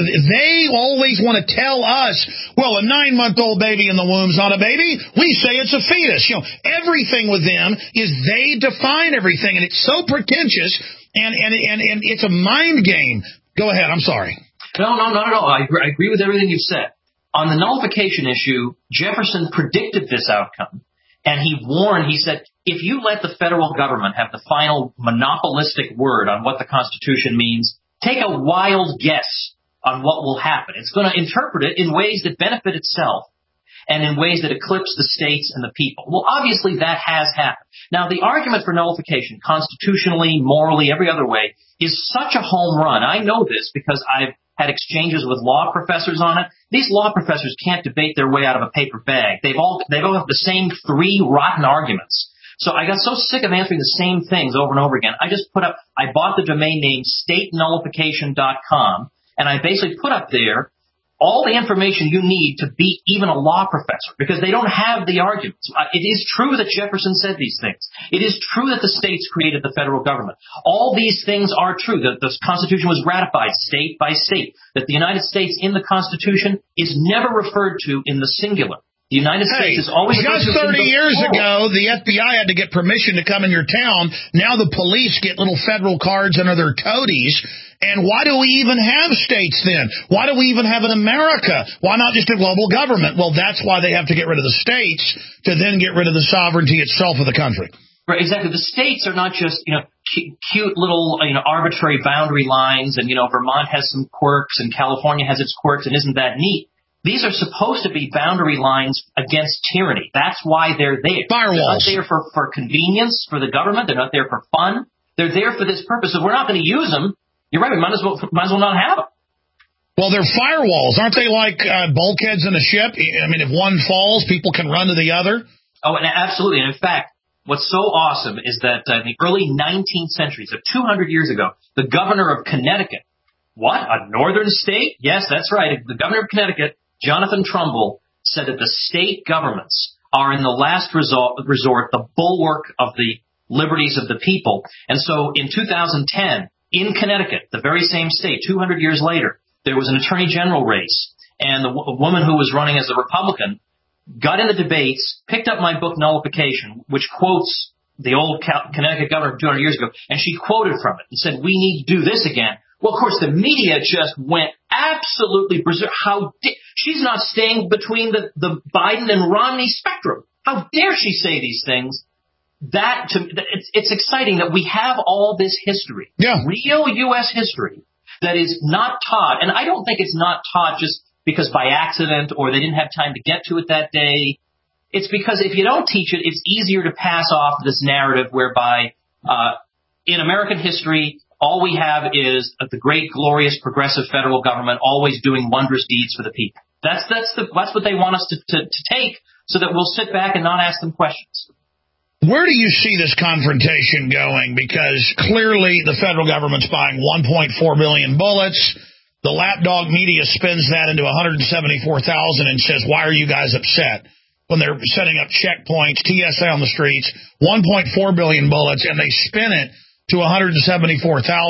They always want to tell us, well, a 9-month-old baby in the womb's not a baby. We say it's a fetus. You know, everything with them is they define everything, and it's so pretentious, and it's a mind game. Go ahead. I'm sorry. No, not at all. I agree with everything you've said. On the nullification issue, Jefferson predicted this outcome, And he warned, he said, if you let the federal government have the final monopolistic word on what the Constitution means, take a wild guess on what will happen. It's going to interpret it in ways that benefit itself and in ways that eclipse the states and the people. Well, obviously that has happened. Now, the argument for nullification, constitutionally, morally, every other way, is such a home run. I know this because I've had exchanges with law professors on it. These law professors can't debate their way out of a paper bag. They've all have the same three rotten arguments. So I got so sick of answering the same things over and over again. I bought the domain name statenullification.com, and I basically put up there all the information you need to beat even a law professor, because they don't have the arguments. It is true that Jefferson said these things. It is true that the states created the federal government. All these things are true, that the Constitution was ratified state by state, that the United States in the Constitution is never referred to in the singular. The United States is always just 30 years ago, the FBI had to get permission to come in your town. Now the police get little federal cards under their toadies. And why do we even have states then? Why do we even have an America? Why not just a global government? Well, that's why they have to get rid of the states to then get rid of the sovereignty itself of the country. Right, exactly. The states are not just, cute little, arbitrary boundary lines, and, Vermont has some quirks and California has its quirks, and isn't that neat? These are supposed to be boundary lines against tyranny. That's why they're there. Firewalls. They're not there for convenience for the government. They're not there for fun. They're there for this purpose. If we're not going to use them, you're right, we might as well not have them. Well, they're firewalls. Aren't they like bulkheads in a ship? I mean, if one falls, people can run to the other. Oh, and absolutely. And in fact, what's so awesome is that in the early 19th century, so 200 years ago, the governor of Connecticut, what, a northern state? Yes, that's right. The governor of Connecticut, Jonathan Trumbull, said that the state governments are in the last resort the bulwark of the liberties of the people. And so in 2010, in Connecticut, the very same state, 200 years later, there was an attorney general race, and the woman who was running as a Republican got in the debates, picked up my book Nullification, which quotes the old Connecticut governor 200 years ago, and she quoted from it and said, we need to do this again. Well, of course, the media just went absolutely berserk. She's not staying between the Biden and Romney spectrum. How dare she say these things? It's exciting that we have all this history, real U.S. history, that is not taught. And I don't think it's not taught just because by accident or they didn't have time to get to it that day. It's because if you don't teach it, it's easier to pass off this narrative whereby in American history, all we have is the great, glorious, progressive federal government always doing wondrous deeds for the people. That's what they want us to take, so that we'll sit back and not ask them questions. Where do you see this confrontation going? Because clearly the federal government's buying 1.4 billion bullets. The lapdog media spins that into 174,000 and says, why are you guys upset? When they're setting up checkpoints, TSA on the streets, 1.4 billion bullets, and they spin it to 174,000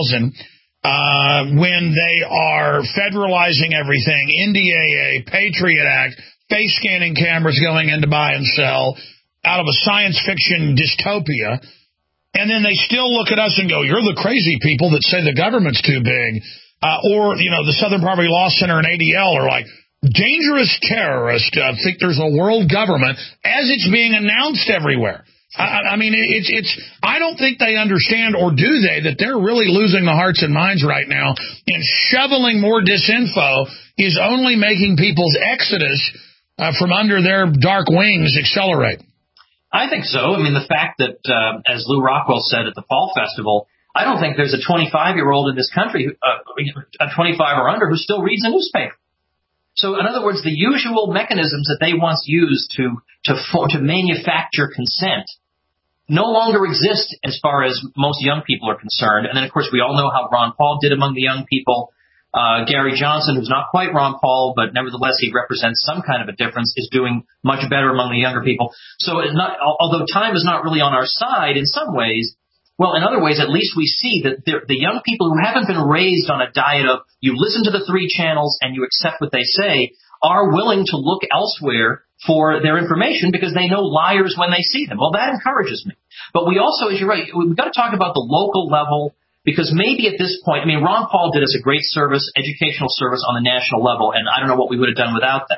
when they are federalizing everything, NDAA, Patriot Act, face scanning cameras going in to buy and sell, out of a science fiction dystopia, and then they still look at us and go, you're the crazy people that say the government's too big. Or, the Southern Poverty Law Center and ADL are like, dangerous terrorists think there's a world government as it's being announced everywhere. I mean, I don't think they understand, or do they, that they're really losing the hearts and minds right now, and shoveling more disinfo is only making people's exodus from under their dark wings accelerate. I think so. I mean, the fact that, as Lou Rockwell said at the Fall Festival, I don't think there's a 25-year-old in this country, a 25 or under, who still reads a newspaper. So, in other words, the usual mechanisms that they once used to manufacture consent no longer exist as far as most young people are concerned. And then, of course, we all know how Ron Paul did among the young people. Gary Johnson, who's not quite Ron Paul, but nevertheless he represents some kind of a difference, is doing much better among the younger people. So although time is not really on our side in some ways, well, in other ways, at least we see that the young people who haven't been raised on a diet of you listen to the three channels and you accept what they say are willing to look elsewhere for their information because they know liars when they see them. Well, that encourages me. But we also, as you're right, we've got to talk about the local level. Because maybe at this point, I mean, Ron Paul did us a great service, educational service on the national level, and I don't know what we would have done without that.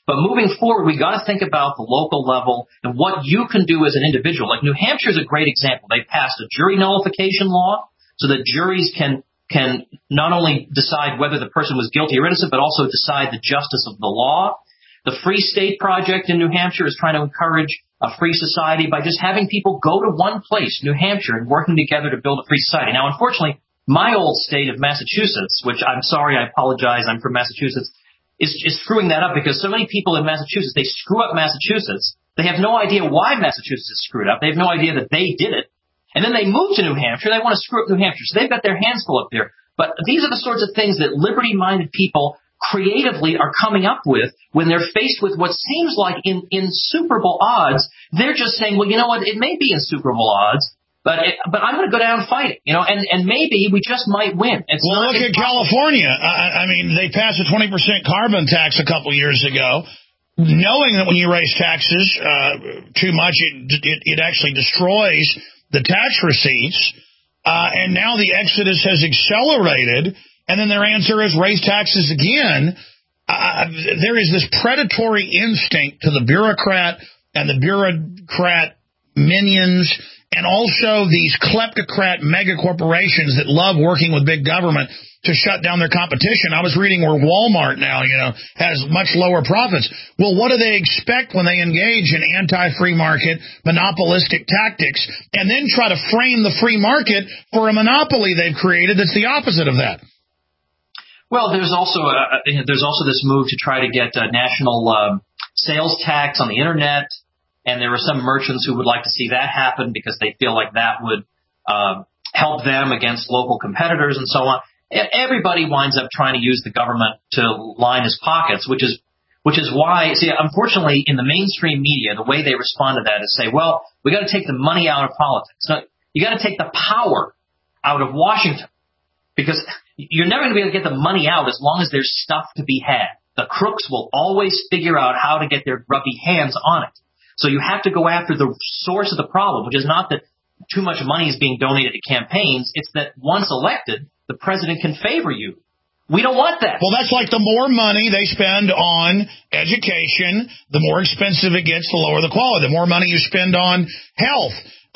But moving forward, we got to think about the local level and what you can do as an individual. Like New Hampshire is a great example. They passed a jury nullification law so that juries can not only decide whether the person was guilty or innocent, but also decide the justice of the law. The Free State Project in New Hampshire is trying to encourage a free society by just having people go to one place, New Hampshire, and working together to build a free society. Now, unfortunately, my old state of Massachusetts, which I'm sorry, I apologize, I'm from Massachusetts, is screwing that up because so many people in Massachusetts, they screw up Massachusetts. They have no idea why Massachusetts is screwed up. They have no idea that they did it. And then they move to New Hampshire. They want to screw up New Hampshire. So they've got their hands full up there. But these are the sorts of things that liberty-minded people creatively are coming up with when they're faced with what seems like insuperable odds. They're just saying, well, you know what, it may be insuperable odds, but I'm going to go down and fight it, and maybe we just might win. Look at California. I mean, they passed a 20% carbon tax a couple years ago, knowing that when you raise taxes too much, it actually destroys the tax receipts, and now the exodus has accelerated. And then their answer is raise taxes again. There is this predatory instinct to the bureaucrat and the bureaucrat minions, and also these kleptocrat mega corporations that love working with big government to shut down their competition. I was reading where Walmart now, has much lower profits. Well, what do they expect when they engage in anti-free market, monopolistic tactics, and then try to frame the free market for a monopoly they've created that's the opposite of that? Well, there's also this move to try to get a national sales tax on the internet, and there are some merchants who would like to see that happen because they feel like that would help them against local competitors and so on. Everybody winds up trying to use the government to line his pockets, which is why, see, unfortunately, in the mainstream media, the way they respond to that is say, well, we got to take the money out of politics. No, you got to take the power out of Washington, because you're never going to be able to get the money out as long as there's stuff to be had. The crooks will always figure out how to get their grubby hands on it. So you have to go after the source of the problem, which is not that too much money is being donated to campaigns. It's that once elected, the president can favor you. We don't want that. Well, that's like the more money they spend on education, the more expensive it gets, the lower the quality. The more money you spend on health,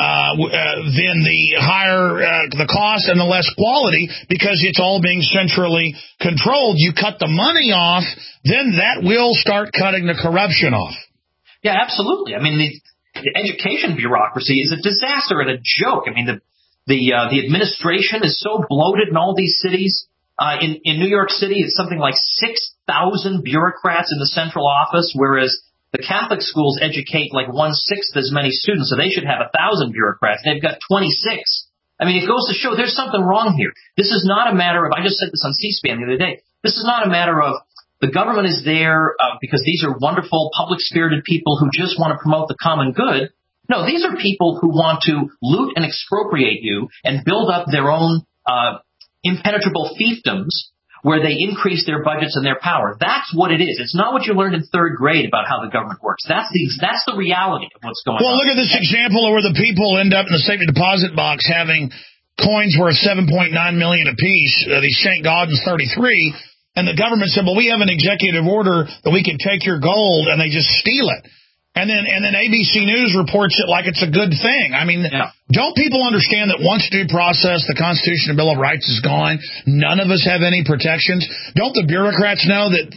then the higher the cost and the less quality, because it's all being centrally controlled. You cut the money off, then that will start cutting the corruption off. Yeah, absolutely. I mean, the education bureaucracy is a disaster and a joke. I mean, the administration is so bloated in all these cities. In New York City, it's something like 6,000 bureaucrats in the central office, whereas the Catholic schools educate like 1/6 as many students, so they should have 1,000 bureaucrats. They've got 26. I mean, it goes to show there's something wrong here. This is not a matter of, I just said this on C-SPAN the other day, this is not a matter of the government is there because these are wonderful, public-spirited people who just want to promote the common good. No, these are people who want to loot and expropriate you and build up their own impenetrable fiefdoms where they increase their budgets and their power. That's what it is. It's not what you learned in third grade about how the government works. That's the reality of what's going on. Well, look at this example of where the people end up in the safety deposit box having coins worth $7.9 million apiece, these St. Gaudens 33, and the government said, well, we have an executive order that we can take your gold, and they just steal it. And then ABC News reports it like it's a good thing. I mean, Don't people understand that once due process, the Constitution and Bill of Rights is gone, none of us have any protections? Don't the bureaucrats know that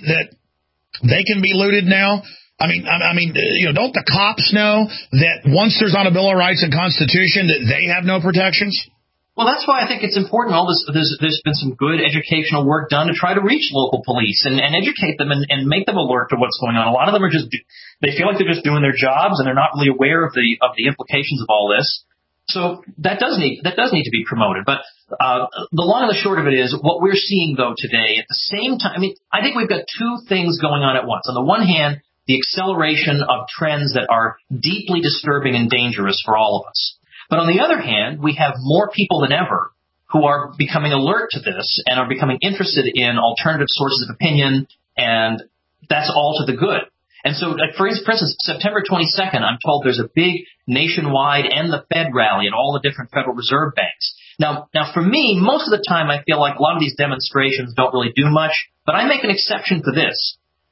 they can be looted now? I mean, don't the cops know that once there's not a Bill of Rights and Constitution that they have no protections? Well, that's why I think it's important. There's been some good educational work done to try to reach local police and educate them and make them alert to what's going on. A lot of them are they feel like they're just doing their jobs and they're not really aware of the implications of all this. So that does need to be promoted. But the long and the short of it is what we're seeing though today at the same time. I mean, I think we've got two things going on at once. On the one hand, the acceleration of trends that are deeply disturbing and dangerous for all of us. But on the other hand, we have more people than ever who are becoming alert to this and are becoming interested in alternative sources of opinion, and that's all to the good. And so, for instance, September 22nd, I'm told there's a big nationwide End the Fed rally at all the different Federal Reserve banks. Now, for me, most of the time I feel like a lot of these demonstrations don't really do much, but I make an exception for this.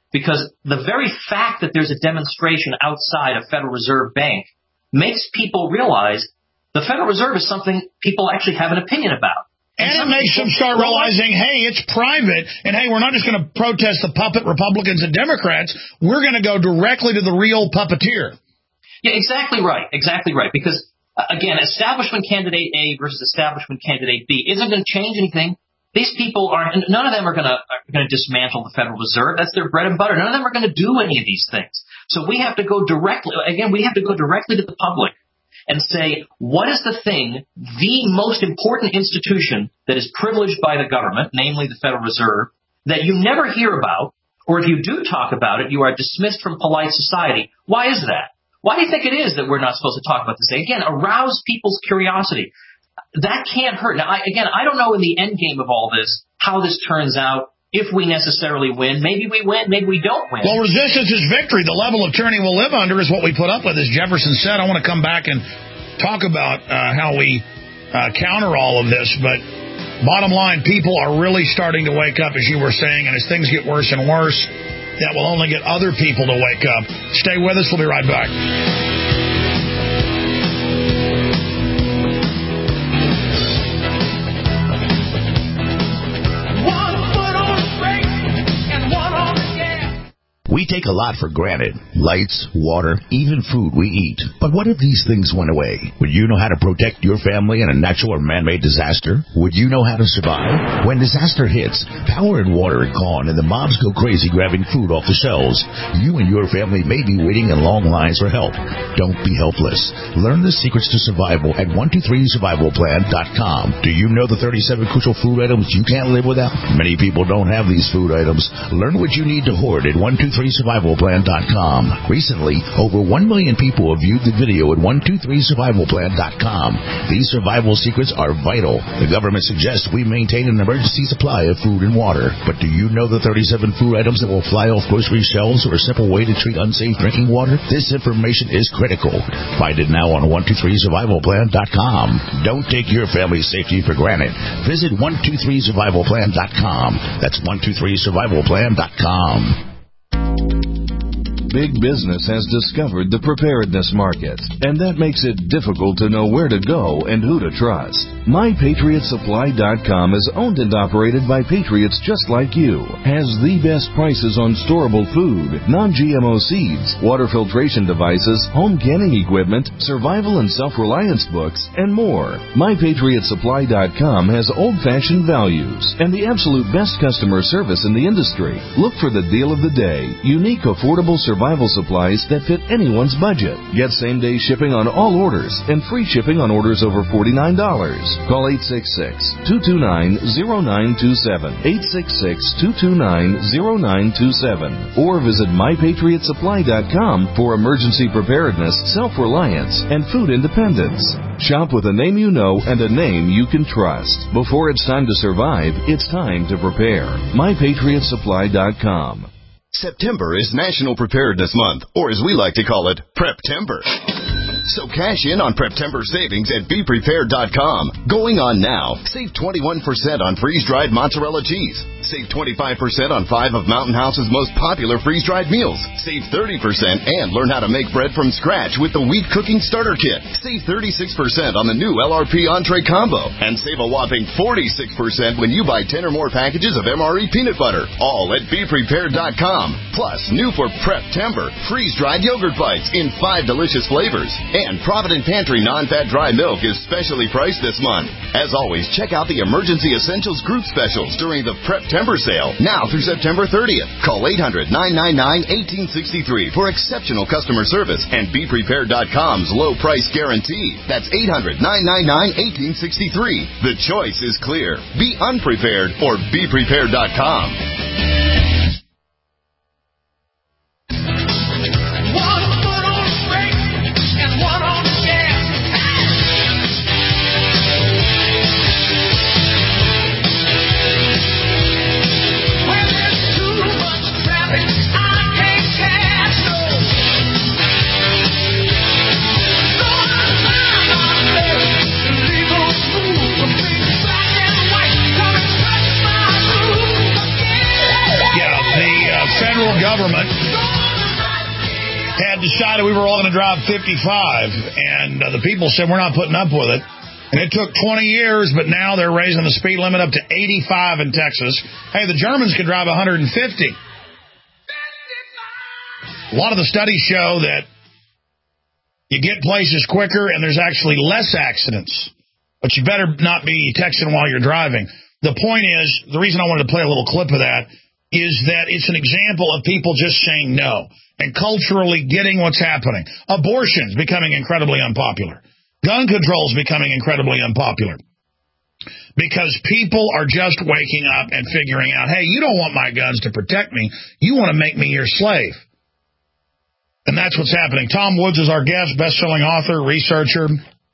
because the very fact that there's a demonstration outside a Federal Reserve Bank makes people realize the Federal Reserve is something people actually have an opinion about. And it makes them start realizing, hey, it's private, and hey, we're not just going to protest the puppet Republicans and Democrats. We're going to go directly to the real puppeteer. Yeah, exactly right. Exactly right. Because, again, establishment candidate A versus establishment candidate B isn't going to change anything. These people none of them are going to dismantle the Federal Reserve. That's their bread and butter. None of them are going to do any of these things. So we have to go directly to the public and say, what is the thing, the most important institution that is privileged by the government, namely the Federal Reserve, that you never hear about, or if you do talk about it, you are dismissed from polite society? Why is that? Why do you think it is that we're not supposed to talk about this thing? Again, arouse people's curiosity. That can't hurt. Now, I don't know in the end game of all this how this turns out. If we necessarily win, maybe we win, maybe we don't win. Well, resistance is victory. The level of tyranny we'll live under is what we put up with. As Jefferson said, I want to come back and talk about how we counter all of this. But bottom line, people are really starting to wake up, as you were saying, and as things get worse and worse, that will only get other people to wake up. Stay with us. We'll be right back. We take a lot for granted. Lights, water, even food we eat. But what if these things went away? Would you know how to protect your family in a natural or man-made disaster? Would you know how to survive? When disaster hits, power and water are gone and the mobs go crazy grabbing food off the shelves. You and your family may be waiting in long lines for help. Don't be helpless. Learn the secrets to survival at 123survivalplan.com. Do you know the 37 crucial food items you can't live without? Many people don't have these food items. Learn what you need to hoard at 123survivalplan.com. Recently, over 1 million people have viewed the video at 123survivalplan.com. These survival secrets are vital. The government suggests we maintain an emergency supply of food and water. But do you know the 37 food items that will fly off grocery shelves or a simple way to treat unsafe drinking water? This information is critical. Find it now on 123survivalplan.com. Don't take your family's safety for granted. Visit 123survivalplan.com. That's 123survivalplan.com. Big business has discovered the preparedness market, and that makes it difficult to know where to go and who to trust. MyPatriotSupply.com is owned and operated by patriots just like you, has the best prices on storable food, non-GMO seeds, water filtration devices, home canning equipment, survival and self-reliance books, and more. MyPatriotSupply.com has old-fashioned values and the absolute best customer service in the industry. Look for the deal of the day, unique, affordable survival supplies that fit anyone's budget. Get same-day shipping on all orders and free shipping on orders over $49. Call 866-229-0927, 866-229-0927, or visit MyPatriotSupply.com for emergency preparedness, self-reliance, and food independence. Shop with a name you know and a name you can trust. Before it's time to survive, it's time to prepare. MyPatriotSupply.com. September is National Preparedness Month, or as we like to call it, Preptember. So cash in on Preptember savings at BePrepared.com. Going on now. Save 21% on freeze-dried mozzarella cheese. Save 25% on 5 of Mountain House's most popular freeze-dried meals. Save 30% and learn how to make bread from scratch with the Wheat Cooking Starter Kit. Save 36% on the new LRP Entree Combo. And save a whopping 46% when you buy 10 or more packages of MRE peanut butter. All at BePrepared.com. Plus, new for Preptember, freeze-dried yogurt bites in 5 delicious flavors. And Provident Pantry non-fat dry milk is specially priced this month. As always, check out the Emergency Essentials group specials during the Preptember sale, now through September 30th. Call 800-999-1863 for exceptional customer service and BePrepared.com's low price guarantee. That's 800-999-1863. The choice is clear. Be unprepared or BePrepared.com. government had decided we were all going to drive 55, and the people said we're not putting up with it. And it took 20 years, but now they're raising the speed limit up to 85 in Texas. Hey, the Germans could drive 150. A lot of the studies show that you get places quicker and there's actually less accidents. But you better not be texting while you're driving. The point is, the reason I wanted to play a little clip of that is that it's an example of people just saying no and culturally getting what's happening. Abortion's becoming incredibly unpopular. Gun control is becoming incredibly unpopular because people are just waking up and figuring out, hey, you don't want my guns to protect me. You want to make me your slave. And that's what's happening. Tom Woods is our guest, best-selling author, researcher.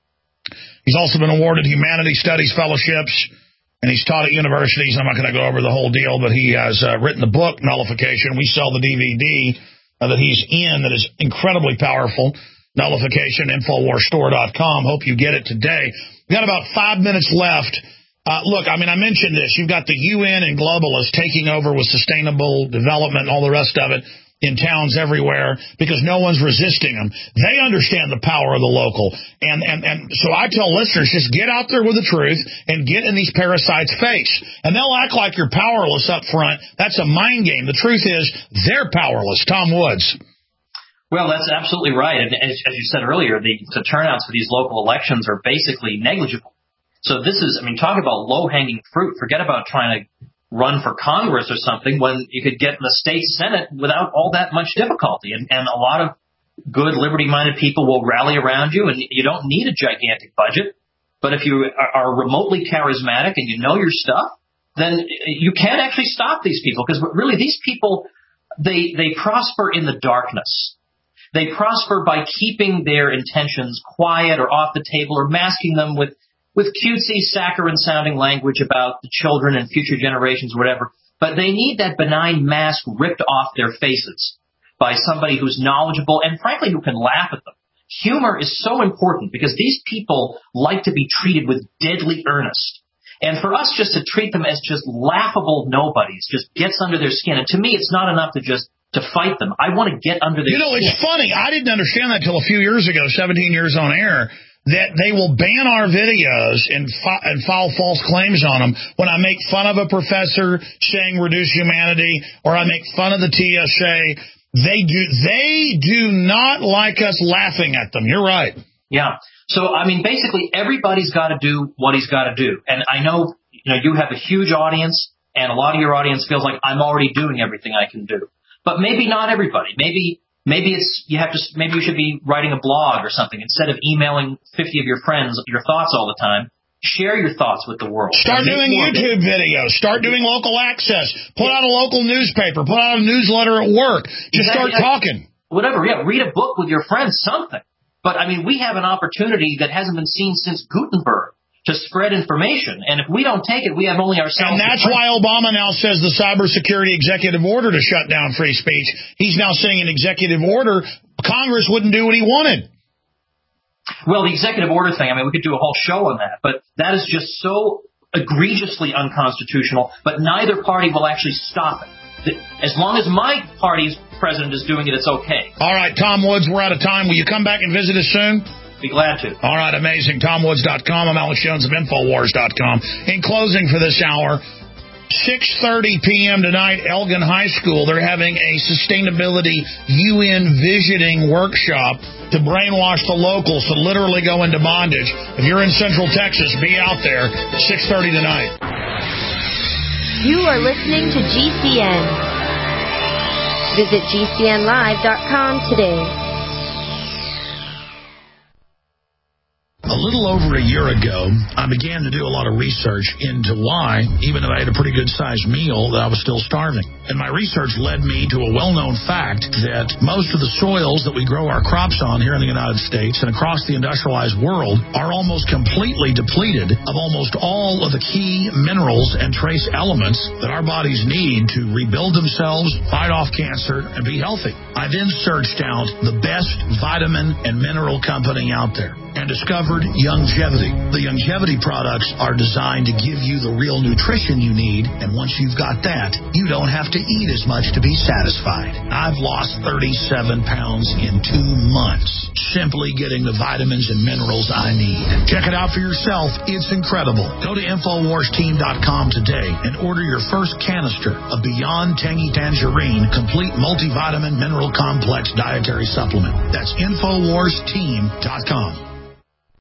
He's also been awarded Humanities Studies fellowships, and he's taught at universities. I'm not going to go over the whole deal, but he has written the book, Nullification. We sell the DVD that he's in that is incredibly powerful. Nullification, InfoWarsStore.com. Hope you get it today. We've got about 5 minutes left. Look, I mentioned this. You've got the UN and globalists taking over with sustainable development and all the rest of it in towns everywhere because no one's resisting them. They understand the power of the local. And so I tell listeners, just get out there with the truth and get in these parasites' face. And they'll act like you're powerless up front. That's a mind game. The truth is they're powerless. Tom Woods. Well, that's absolutely right. And as you said earlier, the turnouts for these local elections are basically negligible. So this is, talk about low-hanging fruit. Forget about trying to run for Congress or something when you could get in the state Senate without all that much difficulty. And a lot of good, liberty-minded people will rally around you, and you don't need a gigantic budget. But if you are remotely charismatic and you know your stuff, then you can't actually stop these people. Because really, these people, they prosper in the darkness. They prosper by keeping their intentions quiet or off the table or masking them with cutesy, saccharine-sounding language about the children and future generations or whatever. But they need that benign mask ripped off their faces by somebody who's knowledgeable and, frankly, who can laugh at them. Humor is so important because these people like to be treated with deadly earnest. And for us just to treat them as just laughable nobodies just gets under their skin. And to me, it's not enough to fight them. I want to get under their skin. It's funny. I didn't understand that till a few years ago, 17 years on air, that they will ban our videos and file false claims on them when I make fun of a professor saying reduce humanity or I make fun of the TSA. They do not like us laughing at them. You're right. Yeah. So, basically everybody's got to do what he's got to do. And I know, you have a huge audience and a lot of your audience feels like I'm already doing everything I can do. But maybe not everybody. Maybe you should be writing a blog or something instead of emailing 50 of your friends your thoughts all the time. Share your thoughts with the world. Start doing YouTube videos. Start doing local access. Put out a local newspaper. Put out a newsletter at work. Just start talking. Whatever. Yeah. Read a book with your friends. Something. But we have an opportunity that hasn't been seen since Gutenberg to spread information. And if we don't take it, we have only ourselves. And that's why Obama now says the cybersecurity executive order to shut down free speech. He's now saying an executive order, Congress wouldn't do what he wanted. Well, the executive order thing, we could do a whole show on that. But that is just so egregiously unconstitutional. But neither party will actually stop it. As long as my party's president is doing it, it's okay. All right, Tom Woods, we're out of time. Will you come back and visit us soon? Be glad to. All right, amazing. TomWoods.com. I'm Alex Jones of InfoWars.com. In closing for this hour, 6:30 p.m. tonight, Elgin High School, they're having a sustainability UN visioning workshop to brainwash the locals to literally go into bondage. If you're in Central Texas, be out there, 6:30 tonight. You are listening to GCN. Visit GCNlive.com today. A little over a year ago, I began to do a lot of research into why, even though I had a pretty good-sized meal, that I was still starving. And my research led me to a well-known fact that most of the soils that we grow our crops on here in the United States and across the industrialized world are almost completely depleted of almost all of the key minerals and trace elements that our bodies need to rebuild themselves, fight off cancer, and be healthy. I then searched out the best vitamin and mineral company out there and discovered Youngevity. The Youngevity products are designed to give you the real nutrition you need, and once you've got that, you don't have have to eat as much to be satisfied. I've lost 37 pounds in 2 months, simply getting the vitamins and minerals I need. Check it out for yourself. It's incredible. Go to InfoWarsTeam.com today and order your first canister of Beyond Tangy Tangerine Complete Multivitamin Mineral Complex Dietary Supplement. That's InfoWarsTeam.com.